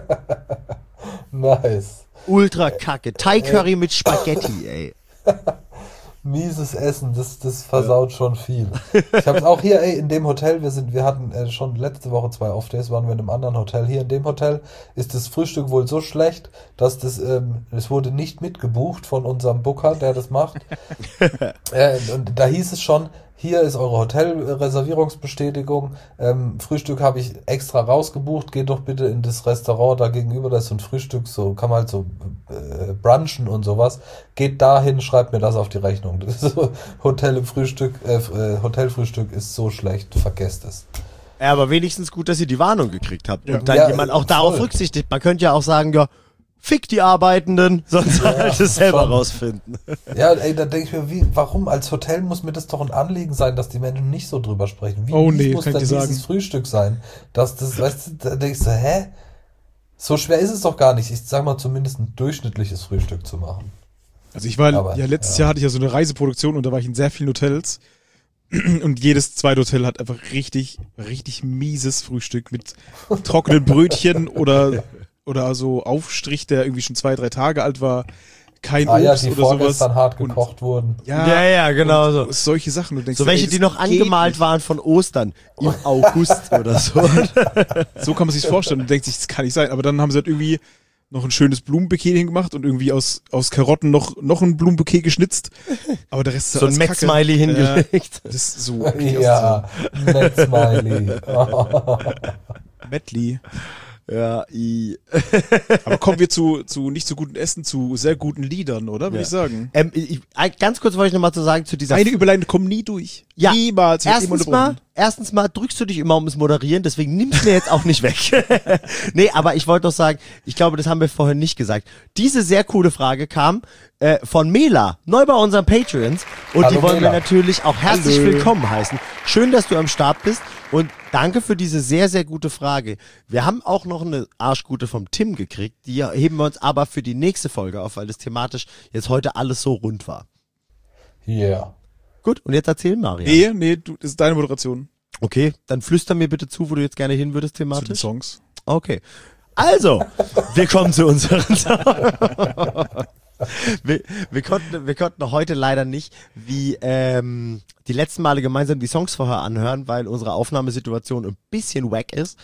Nice. Ultra kacke. Thai-Curry mit Spaghetti, ey. Mieses Essen, das versaut schon viel. Ich habe es auch hier, in dem Hotel, wir hatten schon letzte Woche 2 Off-Days, waren wir in einem anderen Hotel. Hier in dem Hotel ist das Frühstück wohl so schlecht, dass es wurde nicht mitgebucht von unserem Booker, der das macht. Und da hieß es schon, hier ist eure Hotelreservierungsbestätigung. Frühstück habe ich extra rausgebucht. Geht doch bitte in das Restaurant da gegenüber. Das ist so ein Frühstück, so kann man halt so brunchen und sowas. Geht dahin, schreibt mir das auf die Rechnung. Das ist so, Hotelfrühstück ist so schlecht. Vergesst es. Ja, aber wenigstens gut, dass ihr die Warnung gekriegt habt und dann jemand auch darauf rücksichtigt. Man könnte ja auch sagen, ja, Fick die Arbeitenden, sonst halt es selber schon. rausfinden. Ja, ey, da denke ich mir, warum? Als Hotel muss mir das doch ein Anliegen sein, dass die Menschen nicht so drüber sprechen. Wie Oh mies nee, muss kann denn ich dir dieses sagen. Frühstück sein? Dass das, weißt du, da denkst du, hä? So schwer ist es doch gar nicht. Ich sag mal, zumindest ein durchschnittliches Frühstück zu machen. Also ich war, Aber, letztes Jahr hatte ich ja so eine Reiseproduktion und da war ich in sehr vielen Hotels und jedes zweite Hotel hat einfach richtig, richtig mieses Frühstück mit trockenen Brötchen oder so Aufstrich, der irgendwie schon 2-3 Tage alt war, kein Ja, Obst die oder sowas. vorgestern hart Und- gekocht wurden. Ja, genau so. und solche Sachen. Du denkst, So welche, ey, die das noch geht angemalt nicht. waren von Ostern im August oder so. So kann man sich vorstellen und denkt sich, das kann nicht sein. Aber dann haben sie halt irgendwie noch ein schönes Blumenbouquet hingemacht und irgendwie aus Karotten noch ein Blumenbouquet geschnitzt. Aber der Rest ist So ein alles Kacke. Met-Smiley hingelegt. Das ist so. okay, Ja, Matt Smiley. Medley. Ja, Aber kommen wir zu nicht so guten Essen, zu sehr guten Liedern, oder? Würde Ja. ich sagen. Ganz kurz wollte ich nochmal zu sagen zu dieser... Eine Überleitung kommt nie durch. Ja, Niemals. wird immer unterbrochen. erstens mal drückst du dich immer ums Moderieren, deswegen nimm's mir jetzt auch nicht weg. Nee, aber ich wollte doch sagen, ich glaube, das haben wir vorhin nicht gesagt. Diese sehr coole Frage kam von Mela, neu bei unseren Patreons. Und Hallo die wollen wir Mela. natürlich auch herzlich Hallo. willkommen heißen. Schön, dass du am Start bist und danke für diese sehr, sehr gute Frage. Wir haben auch noch eine Arschgute vom Tim gekriegt, die heben wir uns aber für die nächste Folge auf, weil das thematisch jetzt heute alles so rund war. Yeah. Gut, und jetzt erzähl Marian. Nee, das ist deine Moderation Okay, dann flüster mir bitte zu, wo du jetzt gerne hin würdest zu den thematisch. Songs. Okay. Also, wir kommen zu unseren wir konnten heute leider nicht wie die letzten Male gemeinsam die Songs vorher anhören, weil unsere Aufnahmesituation ein bisschen wack ist.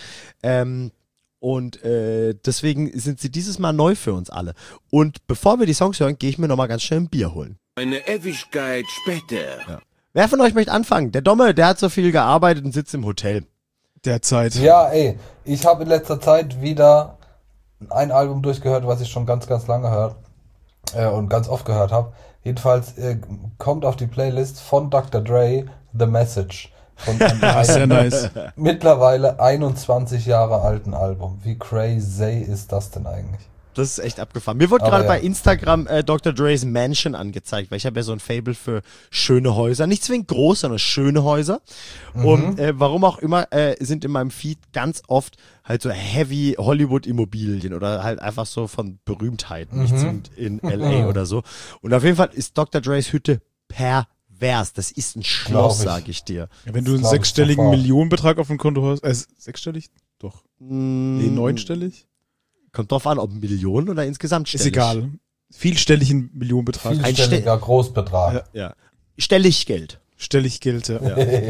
Deswegen sind sie dieses Mal neu für uns alle. Und bevor wir die Songs hören, gehe ich mir nochmal ganz schnell ein Bier holen. Eine Ewigkeit später. Wer von euch möchte anfangen? Der Domme, der hat so viel gearbeitet und sitzt im Hotel. Derzeit. Ja, ey, ich habe in letzter Zeit wieder ein Album durchgehört, was ich schon ganz, ganz lange höre und ganz oft gehört habe. Jedenfalls kommt auf die Playlist von Dr. Dre The Message. Von einem Sehr nice. mittlerweile 21 Jahre alten Album. Wie crazy ist das denn eigentlich? Das ist echt abgefahren. Mir wurde Aber gerade ja. bei Instagram Dr. Dre's Mansion angezeigt, weil ich habe ja so ein Fable für schöne Häuser. Nicht zwingend groß, sondern schöne Häuser. Und warum auch immer sind in meinem Feed ganz oft halt so heavy Hollywood-Immobilien oder halt einfach so von Berühmtheiten, nicht zwingend in L.A. oder so. Und auf jeden Fall ist Dr. Dre's Hütte pervers. Das ist ein Schloss, Glaub ich. sag ich dir. Ja, wenn du einen glaub ich sechsstelligen sofort. Millionenbetrag auf dem Konto hast, sechsstellig? Doch. Nee, neunstellig? Kommt drauf an, ob Millionen oder insgesamt Ist stellig. egal. Vielstelligen Millionenbetrag. Vielstelliger Großbetrag. Ja. Stellig Geld. Stellig Geld, ja.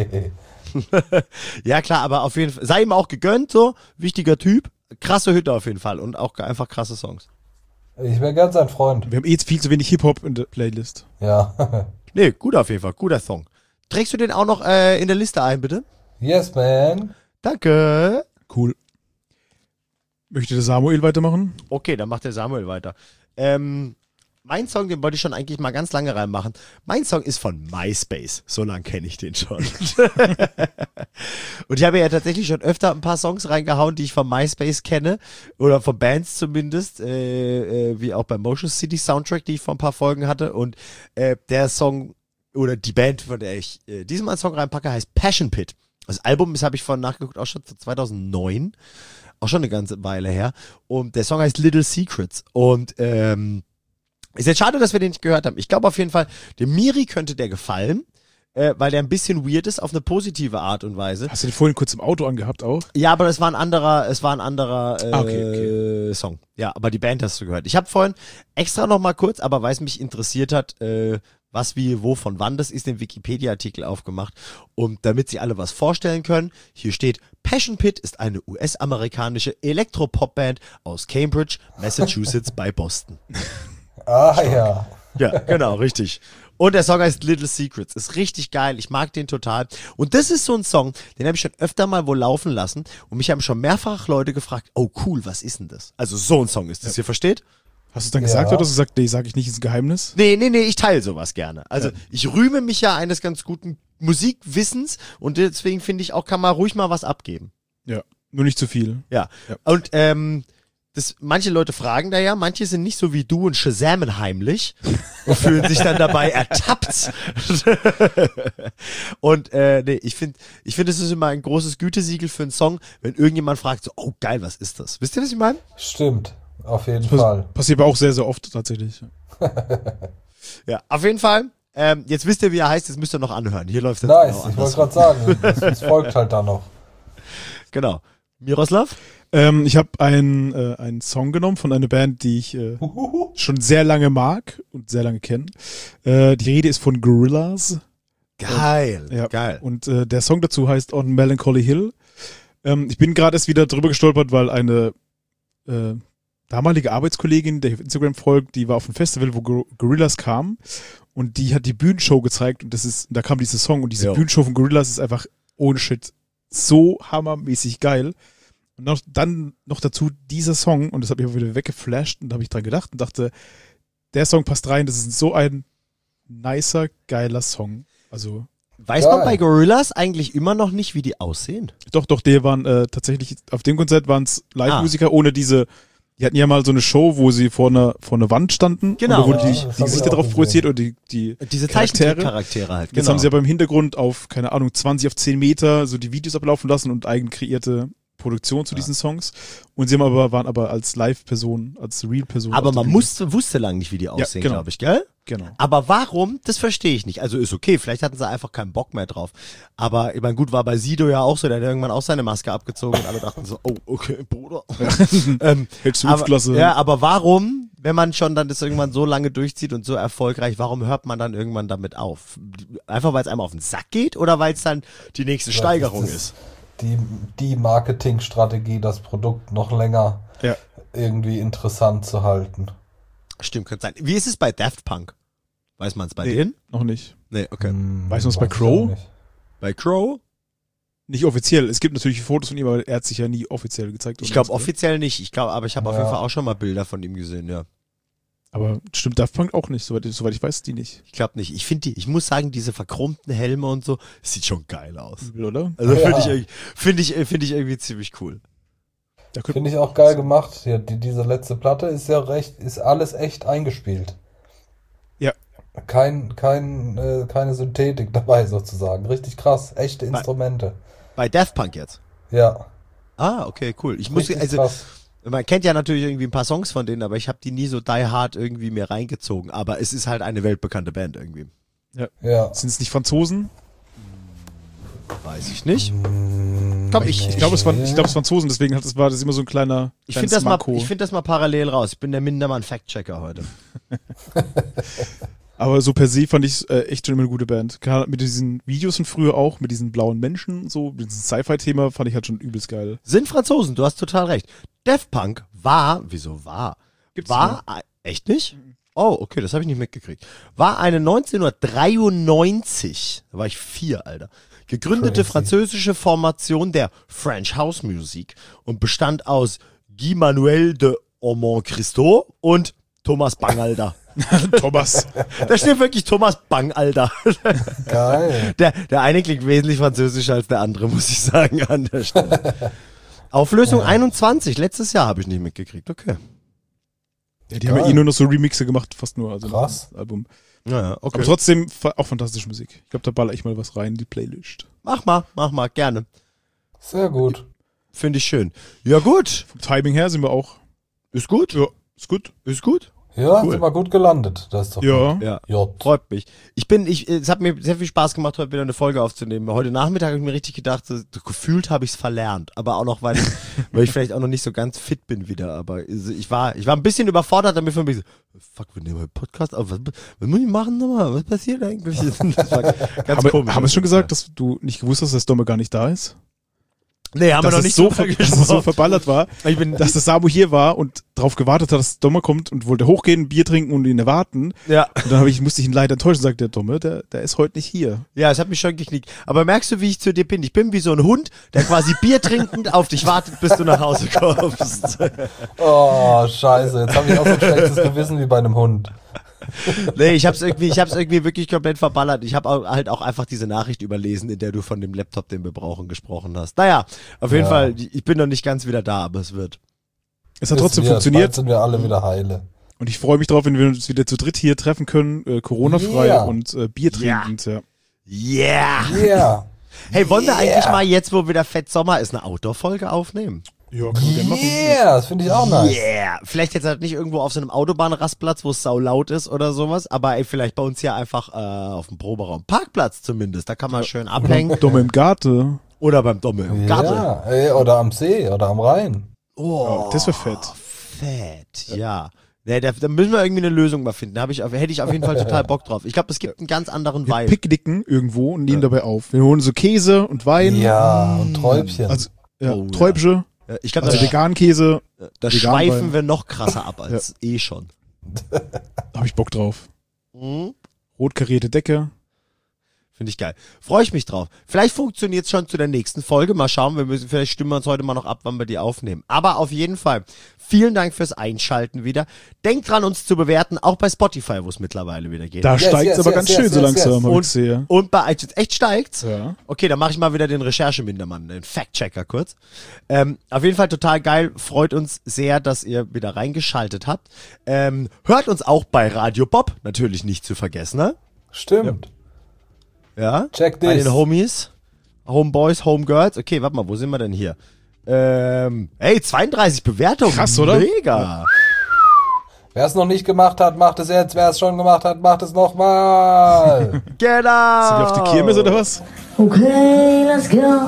Ja klar, aber auf jeden Fall, sei ihm auch gegönnt, so, wichtiger Typ, krasse Hütte auf jeden Fall und auch einfach krasse Songs. Ich wäre gern sein Freund. Wir haben jetzt viel zu wenig Hip-Hop in der Playlist. Ja. Nee, gut auf jeden Fall, guter Song. Trägst du den auch noch in der Liste ein, bitte? Yes, man. Danke. Cool. Möchte der Samuel weitermachen? Okay, dann macht der Samuel weiter. Mein Song, den wollte ich schon eigentlich mal ganz lange reinmachen. Mein Song ist von MySpace. So lange kenne ich den schon. Und ich habe ja tatsächlich schon öfter ein paar Songs reingehauen, die ich von MySpace kenne. Oder von Bands zumindest. Wie auch beim Motion City Soundtrack, die ich vor ein paar Folgen hatte. Und der Song oder die Band, von der ich diesmal einen Song reinpacke, heißt Passion Pit. Das Album, das habe ich vorhin nachgeguckt, auch schon 2009. Auch schon eine ganze Weile her. Und der Song heißt Little Secrets. Und ist jetzt schade, dass wir den nicht gehört haben. Ich glaube auf jeden Fall, dem Miri könnte der gefallen, weil der ein bisschen weird ist, auf eine positive Art und Weise. Hast du den vorhin kurz im Auto angehabt auch? Ja, aber es war ein anderer Okay. Song. Ja, aber die Band hast du gehört. Ich habe vorhin extra noch mal kurz, aber weil es mich interessiert hat, was, wie, wo, von wann das ist, den Wikipedia-Artikel aufgemacht. Und damit Sie alle was vorstellen können, hier steht, Passion Pit ist eine US-amerikanische Elektropop-Band aus Cambridge, Massachusetts bei Boston. Ah, ja. Ja, genau, richtig. Und der Song heißt Little Secrets. Ist richtig geil. Ich mag den total. Und das ist so ein Song, den habe ich schon öfter mal wohl laufen lassen. Und mich haben schon mehrfach Leute gefragt, oh cool, was ist denn das? Also so ein Song ist das, ihr versteht? Hast du es dann Ja. gesagt oder hast du gesagt, nee, sag ich nicht, ist ein Geheimnis? Nee, ich teile sowas gerne. Also ich rühme mich ja eines ganz guten Musikwissens und deswegen finde ich auch, kann man ruhig mal was abgeben. Ja, nur nicht zu viel. Ja. Ja. Und manche Leute fragen da ja, manche sind nicht so wie du und shazamen heimlich und fühlen sich dann dabei ertappt. Und nee, ich finde, es ist immer ein großes Gütesiegel für einen Song, wenn irgendjemand fragt so, oh geil, was ist das? Wisst ihr, was ich meine? Stimmt, auf jeden Fall. Passiert aber auch sehr, sehr oft tatsächlich. Ja, auf jeden Fall. Jetzt wisst ihr, wie er heißt, jetzt müsst ihr noch anhören. Hier läuft es Nice, genau ich wollte andersrum. gerade sagen, es folgt halt da noch. Genau. Miroslav? Ich habe einen Song genommen von einer Band, die ich schon sehr lange mag und sehr lange kenne. Die Rede ist von Gorillaz. Geil, Ja. geil. Und der Song dazu heißt On Melancholy Hill. Ich bin gerade erst wieder drüber gestolpert, weil eine damalige Arbeitskollegin, der ich auf Instagram folgt, die war auf einem Festival, wo Gorillaz kam und die hat die Bühnenshow gezeigt und da kam dieser Song und diese Jo. Bühnenshow von Gorillaz ist einfach ohne Shit so hammermäßig geil. Und dann noch dazu dieser Song und das hat mich auch wieder weggeflasht und da habe ich dran gedacht und dachte, der Song passt rein, das ist so ein nicer, geiler Song. Also Weiß man bei Gorillaz eigentlich immer noch nicht, wie die aussehen? doch, die waren tatsächlich, auf dem Konzert waren es Live-Musiker ohne die hatten ja mal so eine Show, wo sie vor einer Wand standen. Genau. Und da wurde Ja, die das hab Gesichter ich auch drauf gesehen. projiziert oder die Diese Charaktere. Zeichentrickcharaktere halt. Jetzt haben sie aber im Hintergrund auf, keine Ahnung, 20 auf 10 Meter so die Videos ablaufen lassen und eigen kreierte Produktion zu diesen Songs. Und sie waren aber als Live-Person, als Real-Person. Aber auf der man Bühne. wusste lange nicht, wie die aussehen, genau. glaube ich, gell? Genau. Aber warum? Das verstehe ich nicht. Also ist okay, vielleicht hatten sie einfach keinen Bock mehr drauf. Aber ich meine, gut, war bei Sido ja auch so, der hat irgendwann auch seine Maske abgezogen und alle dachten so, oh, okay, Bruder. Hältst du aber, Luftklasse. ja, aber warum, wenn man schon dann das irgendwann so lange durchzieht und so erfolgreich, warum hört man dann irgendwann damit auf? Einfach weil es einem auf den Sack geht oder weil es dann die nächste Steigerung ist? Die Marketingstrategie, das Produkt noch länger Ja. irgendwie interessant zu halten. Stimmt, könnte sein. Wie ist es bei Daft Punk? Weiß man es bei Nee, denen? noch nicht. Nee, okay. Weißt du, was bei Weiß ich Crow? auch nicht. Bei Crow? Nicht offiziell. Es gibt natürlich Fotos von ihm, aber er hat sich ja nie offiziell gezeigt. Ich oder glaube so. offiziell nicht. Aber ich habe auf Ja. jeden Fall auch schon mal Bilder von ihm gesehen, ja. Aber stimmt Daft Punk auch nicht, soweit ich weiß, die nicht. Ich glaube nicht. Ich muss sagen, diese verchromten Helme und so, das sieht schon geil aus. Übel, oder? Also Ja. finde ich irgendwie ziemlich cool. Da könnte Finde ich auch geil gemacht. Ja, diese letzte Platte ist ja ist alles echt eingespielt. Ja. Keine Synthetik dabei sozusagen. Richtig krass. Echte Instrumente. Bei Daft Punk jetzt. Ja. Ah, okay, cool. Ich muss, Richtig also, krass. man kennt ja natürlich irgendwie ein paar Songs von denen, aber ich habe die nie so die hard irgendwie mir reingezogen. Aber es ist halt eine weltbekannte Band irgendwie. Ja. Sind es nicht Franzosen? Weiß ich nicht. Komm, Ich glaube, es waren Franzosen, deswegen war das immer so ein kleiner ich kleines finde Manko. find das mal parallel raus. Ich bin der Mindermann-Fact-Checker heute. Aber so per se fand ich echt schon immer eine gute Band. Gerade mit diesen Videos von früher auch, mit diesen blauen Menschen, so, mit diesem Sci-Fi-Thema fand ich halt schon übelst geil. Sind Franzosen, du hast total recht. Daft Punk war, Gibt's echt nicht? Oh, okay, das habe ich nicht mitgekriegt. War eine 1993, da war ich 4, Alter, gegründete Crazy. französische Formation der French House Music und bestand aus Guy Manuel de Aumont Christo und Thomas Bangalter. Thomas. Da steht wirklich Thomas Bangalter. Geil. Der eine klingt wesentlich französischer als der andere, muss ich sagen, an der Stelle. Auflösung 21, letztes Jahr habe ich nicht mitgekriegt, okay. Ja, die haben ja nur noch so Remixe gemacht, fast nur. Also Krass. das Album. Ja, okay. Aber trotzdem auch fantastische Musik. Ich glaube, da baller ich mal was rein in die Playlist. Mach mal, gerne. Sehr gut. Finde ich schön. Ja, gut. Vom Timing her sind wir auch. Ist gut? Ja, ist gut. Ist gut? Ja, Cool. sind wir gut gelandet. Das ist doch Ja. gut. Ja. J. Freut mich. Es hat mir sehr viel Spaß gemacht, heute wieder eine Folge aufzunehmen. Heute Nachmittag habe ich mir richtig gedacht, so gefühlt habe ich es verlernt. Aber auch noch, weil ich vielleicht auch noch nicht so ganz fit bin wieder. Aber ich war ein bisschen überfordert damit von mir so, fuck, wir nehmen einen Podcast auf. Was muss ich machen nochmal? Was passiert eigentlich? Das war ganz komisch. Haben wir schon gesagt, dass du nicht gewusst hast, dass Domme gar nicht da ist? Nee, haben wir Dass noch es nicht so, drüber dass es so gesprochen. verballert war, Ich bin, dass der Samu hier war und darauf gewartet hat, dass Domme kommt und wollte hochgehen, ein Bier trinken und ihn erwarten. ja. Und dann musste ich ihn leider enttäuschen und sagte, der Domme, der ist heute nicht hier. Ja, es hat mich schon geknickt. Aber merkst du, wie ich zu dir bin? Ich bin wie so ein Hund, der quasi Bier trinkend auf dich wartet, bis du nach Hause kommst. Oh, scheiße. Jetzt habe ich auch so ein schlechtes Gewissen wie bei einem Hund. Nee, ich hab's irgendwie wirklich komplett verballert. Ich habe halt auch einfach diese Nachricht überlesen, in der du von dem Laptop, den wir brauchen, gesprochen hast. Naja, auf jeden Ja. Fall, ich bin noch nicht ganz wieder da, aber es wird. Es hat trotzdem funktioniert. Bald sind wir alle wieder heile. Und ich freue mich drauf, wenn wir uns wieder zu dritt hier treffen können, Corona-frei Ja. und Bier trinkend. Ja. Yeah! Yeah. Hey, wollen wir eigentlich mal jetzt, wo wieder fett Sommer ist, eine Outdoor-Folge aufnehmen? Ja, können wir gerne machen. Yeah, das finde ich auch nice. Yeah! Vielleicht jetzt halt nicht irgendwo auf so einem Autobahnrastplatz, wo es sau laut ist oder sowas, aber ey, vielleicht bei uns hier einfach auf dem Proberaum Parkplatz zumindest. Da kann man schön abhängen. Dumme im Garten. Oder beim Domme im Garten. Ja, ey, oder am See oder am Rhein. Oh, Das wäre fett. fett, ja. Nee, da müssen wir irgendwie eine Lösung mal finden. Hätte ich auf jeden Fall total Bock drauf. Ich glaube, es gibt einen ganz anderen Wir Vibe. picknicken irgendwo und nehmen dabei auf. Wir holen so Käse und Wein. Ja, und Träubchen. Also, ja, Oh, ja. Träubsche, Ich glaube, also da veganen Käse. da vegan schweifen Wein. wir noch krasser ab als eh schon. Da habe ich Bock drauf. Mhm. Rot karierte Decke. Finde ich geil. Freue ich mich drauf. Vielleicht funktioniert es schon zu der nächsten Folge. Mal schauen, vielleicht stimmen wir uns heute mal noch ab, wann wir die aufnehmen. Aber auf jeden Fall, vielen Dank fürs Einschalten wieder. Denkt dran, uns zu bewerten, auch bei Spotify, wo es mittlerweile wieder geht. Da Yes, steigt yes, aber yes, ganz yes, schön so yes, langsam, yes. hab ich gesehen. Und bei iTunes. Echt steigt's? Ja. Okay, dann mache ich mal wieder den Recherchemindermann, den Fact-Checker kurz. Auf jeden Fall total geil. Freut uns sehr, dass ihr wieder reingeschaltet habt. Hört uns auch bei Radio Bob, natürlich nicht zu vergessen, ne? Stimmt. Ja. Check Bei this. den Homies. Homeboys, Homegirls. Okay, warte mal, wo sind wir denn hier? Hey, 32 Bewertungen. Krass, oder? Mega. Wer es noch nicht gemacht hat, macht es jetzt. Wer es schon gemacht hat, macht es nochmal. Genau. Sind wir auf die Kirmes oder was? Okay, let's go.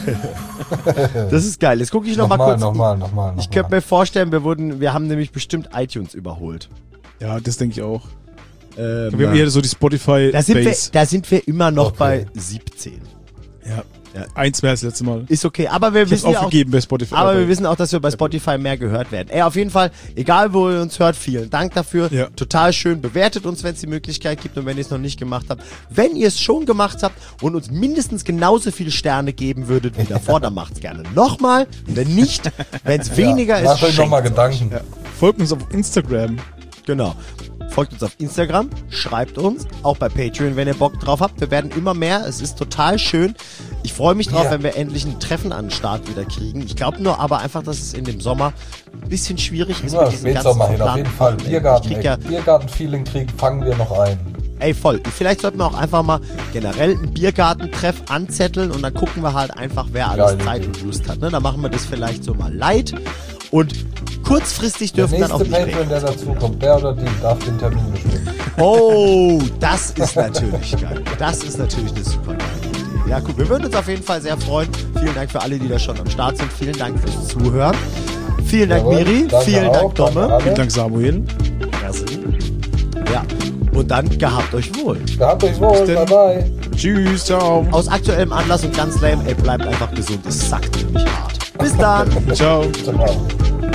Das ist geil. Jetzt gucke ich noch mal kurz. Nochmal. Ich könnte mir vorstellen, wir haben nämlich bestimmt iTunes überholt. Ja, das denke ich auch. Wir haben hier so die Spotify Da Base. sind wir immer noch Okay. bei 17. Ja. Ja. 1 wäre das letzte Mal. Ist okay, aber wir Ich hab's wissen ja auch, aufgegeben bei Spotify. aber wir wissen auch, dass wir bei Spotify mehr gehört werden. Ey, auf jeden Fall, egal wo ihr uns hört, vielen Dank dafür. Ja. Total schön. Bewertet uns, wenn es die Möglichkeit gibt und wenn ihr es noch nicht gemacht habt. Wenn ihr es schon gemacht habt und uns mindestens genauso viele Sterne geben würdet wie davor, dann macht's gerne nochmal. Wenn nicht, wenn es weniger ist, Macht euch nochmal schenkt's Gedanken. Folgt uns auf Instagram. Genau. Folgt uns auf Instagram, schreibt uns, auch bei Patreon, wenn ihr Bock drauf habt. Wir werden immer mehr, es ist total schön. Ich freue mich drauf, Ja. wenn wir endlich ein Treffen an den Start wieder kriegen. Ich glaube nur aber einfach, dass es in dem Sommer ein bisschen schwierig ist. Ja, mit diesen Spätsommer ganzen hin, auf jeden Fall. Wochenenden. Ich krieg ja, Biergarten-Feeling fangen wir noch ein. ey voll, vielleicht sollten wir auch einfach mal generell einen Biergartentreff anzetteln und dann gucken wir halt einfach, wer alles Geile Zeit Idee. und Lust hat. Ne? Dann machen wir das vielleicht so mal light und kurzfristig Der dürfen dann auch nächste nicht Patreon, der dazukommt, der oder die darf den Termin bestimmen. Oh, das ist natürlich geil. Das ist natürlich eine super geile Idee. Ja, cool. Wir würden uns auf jeden Fall sehr freuen. Vielen Dank für alle, die da schon am Start sind. Vielen Dank fürs Zuhören. Vielen Dank, Jawohl, Miri. danke Vielen auch, Dank, danke Domme. alle. Vielen Dank, Samuel. Merci. Ja. Und dann gehabt euch wohl. Gehabt euch wohl, denn? bye bye. Tschüss, ciao. Aus aktuellem Anlass und ganz lame, ey, bleibt einfach gesund. Es sackt nämlich hart. Bis dann. Ciao. Ciao.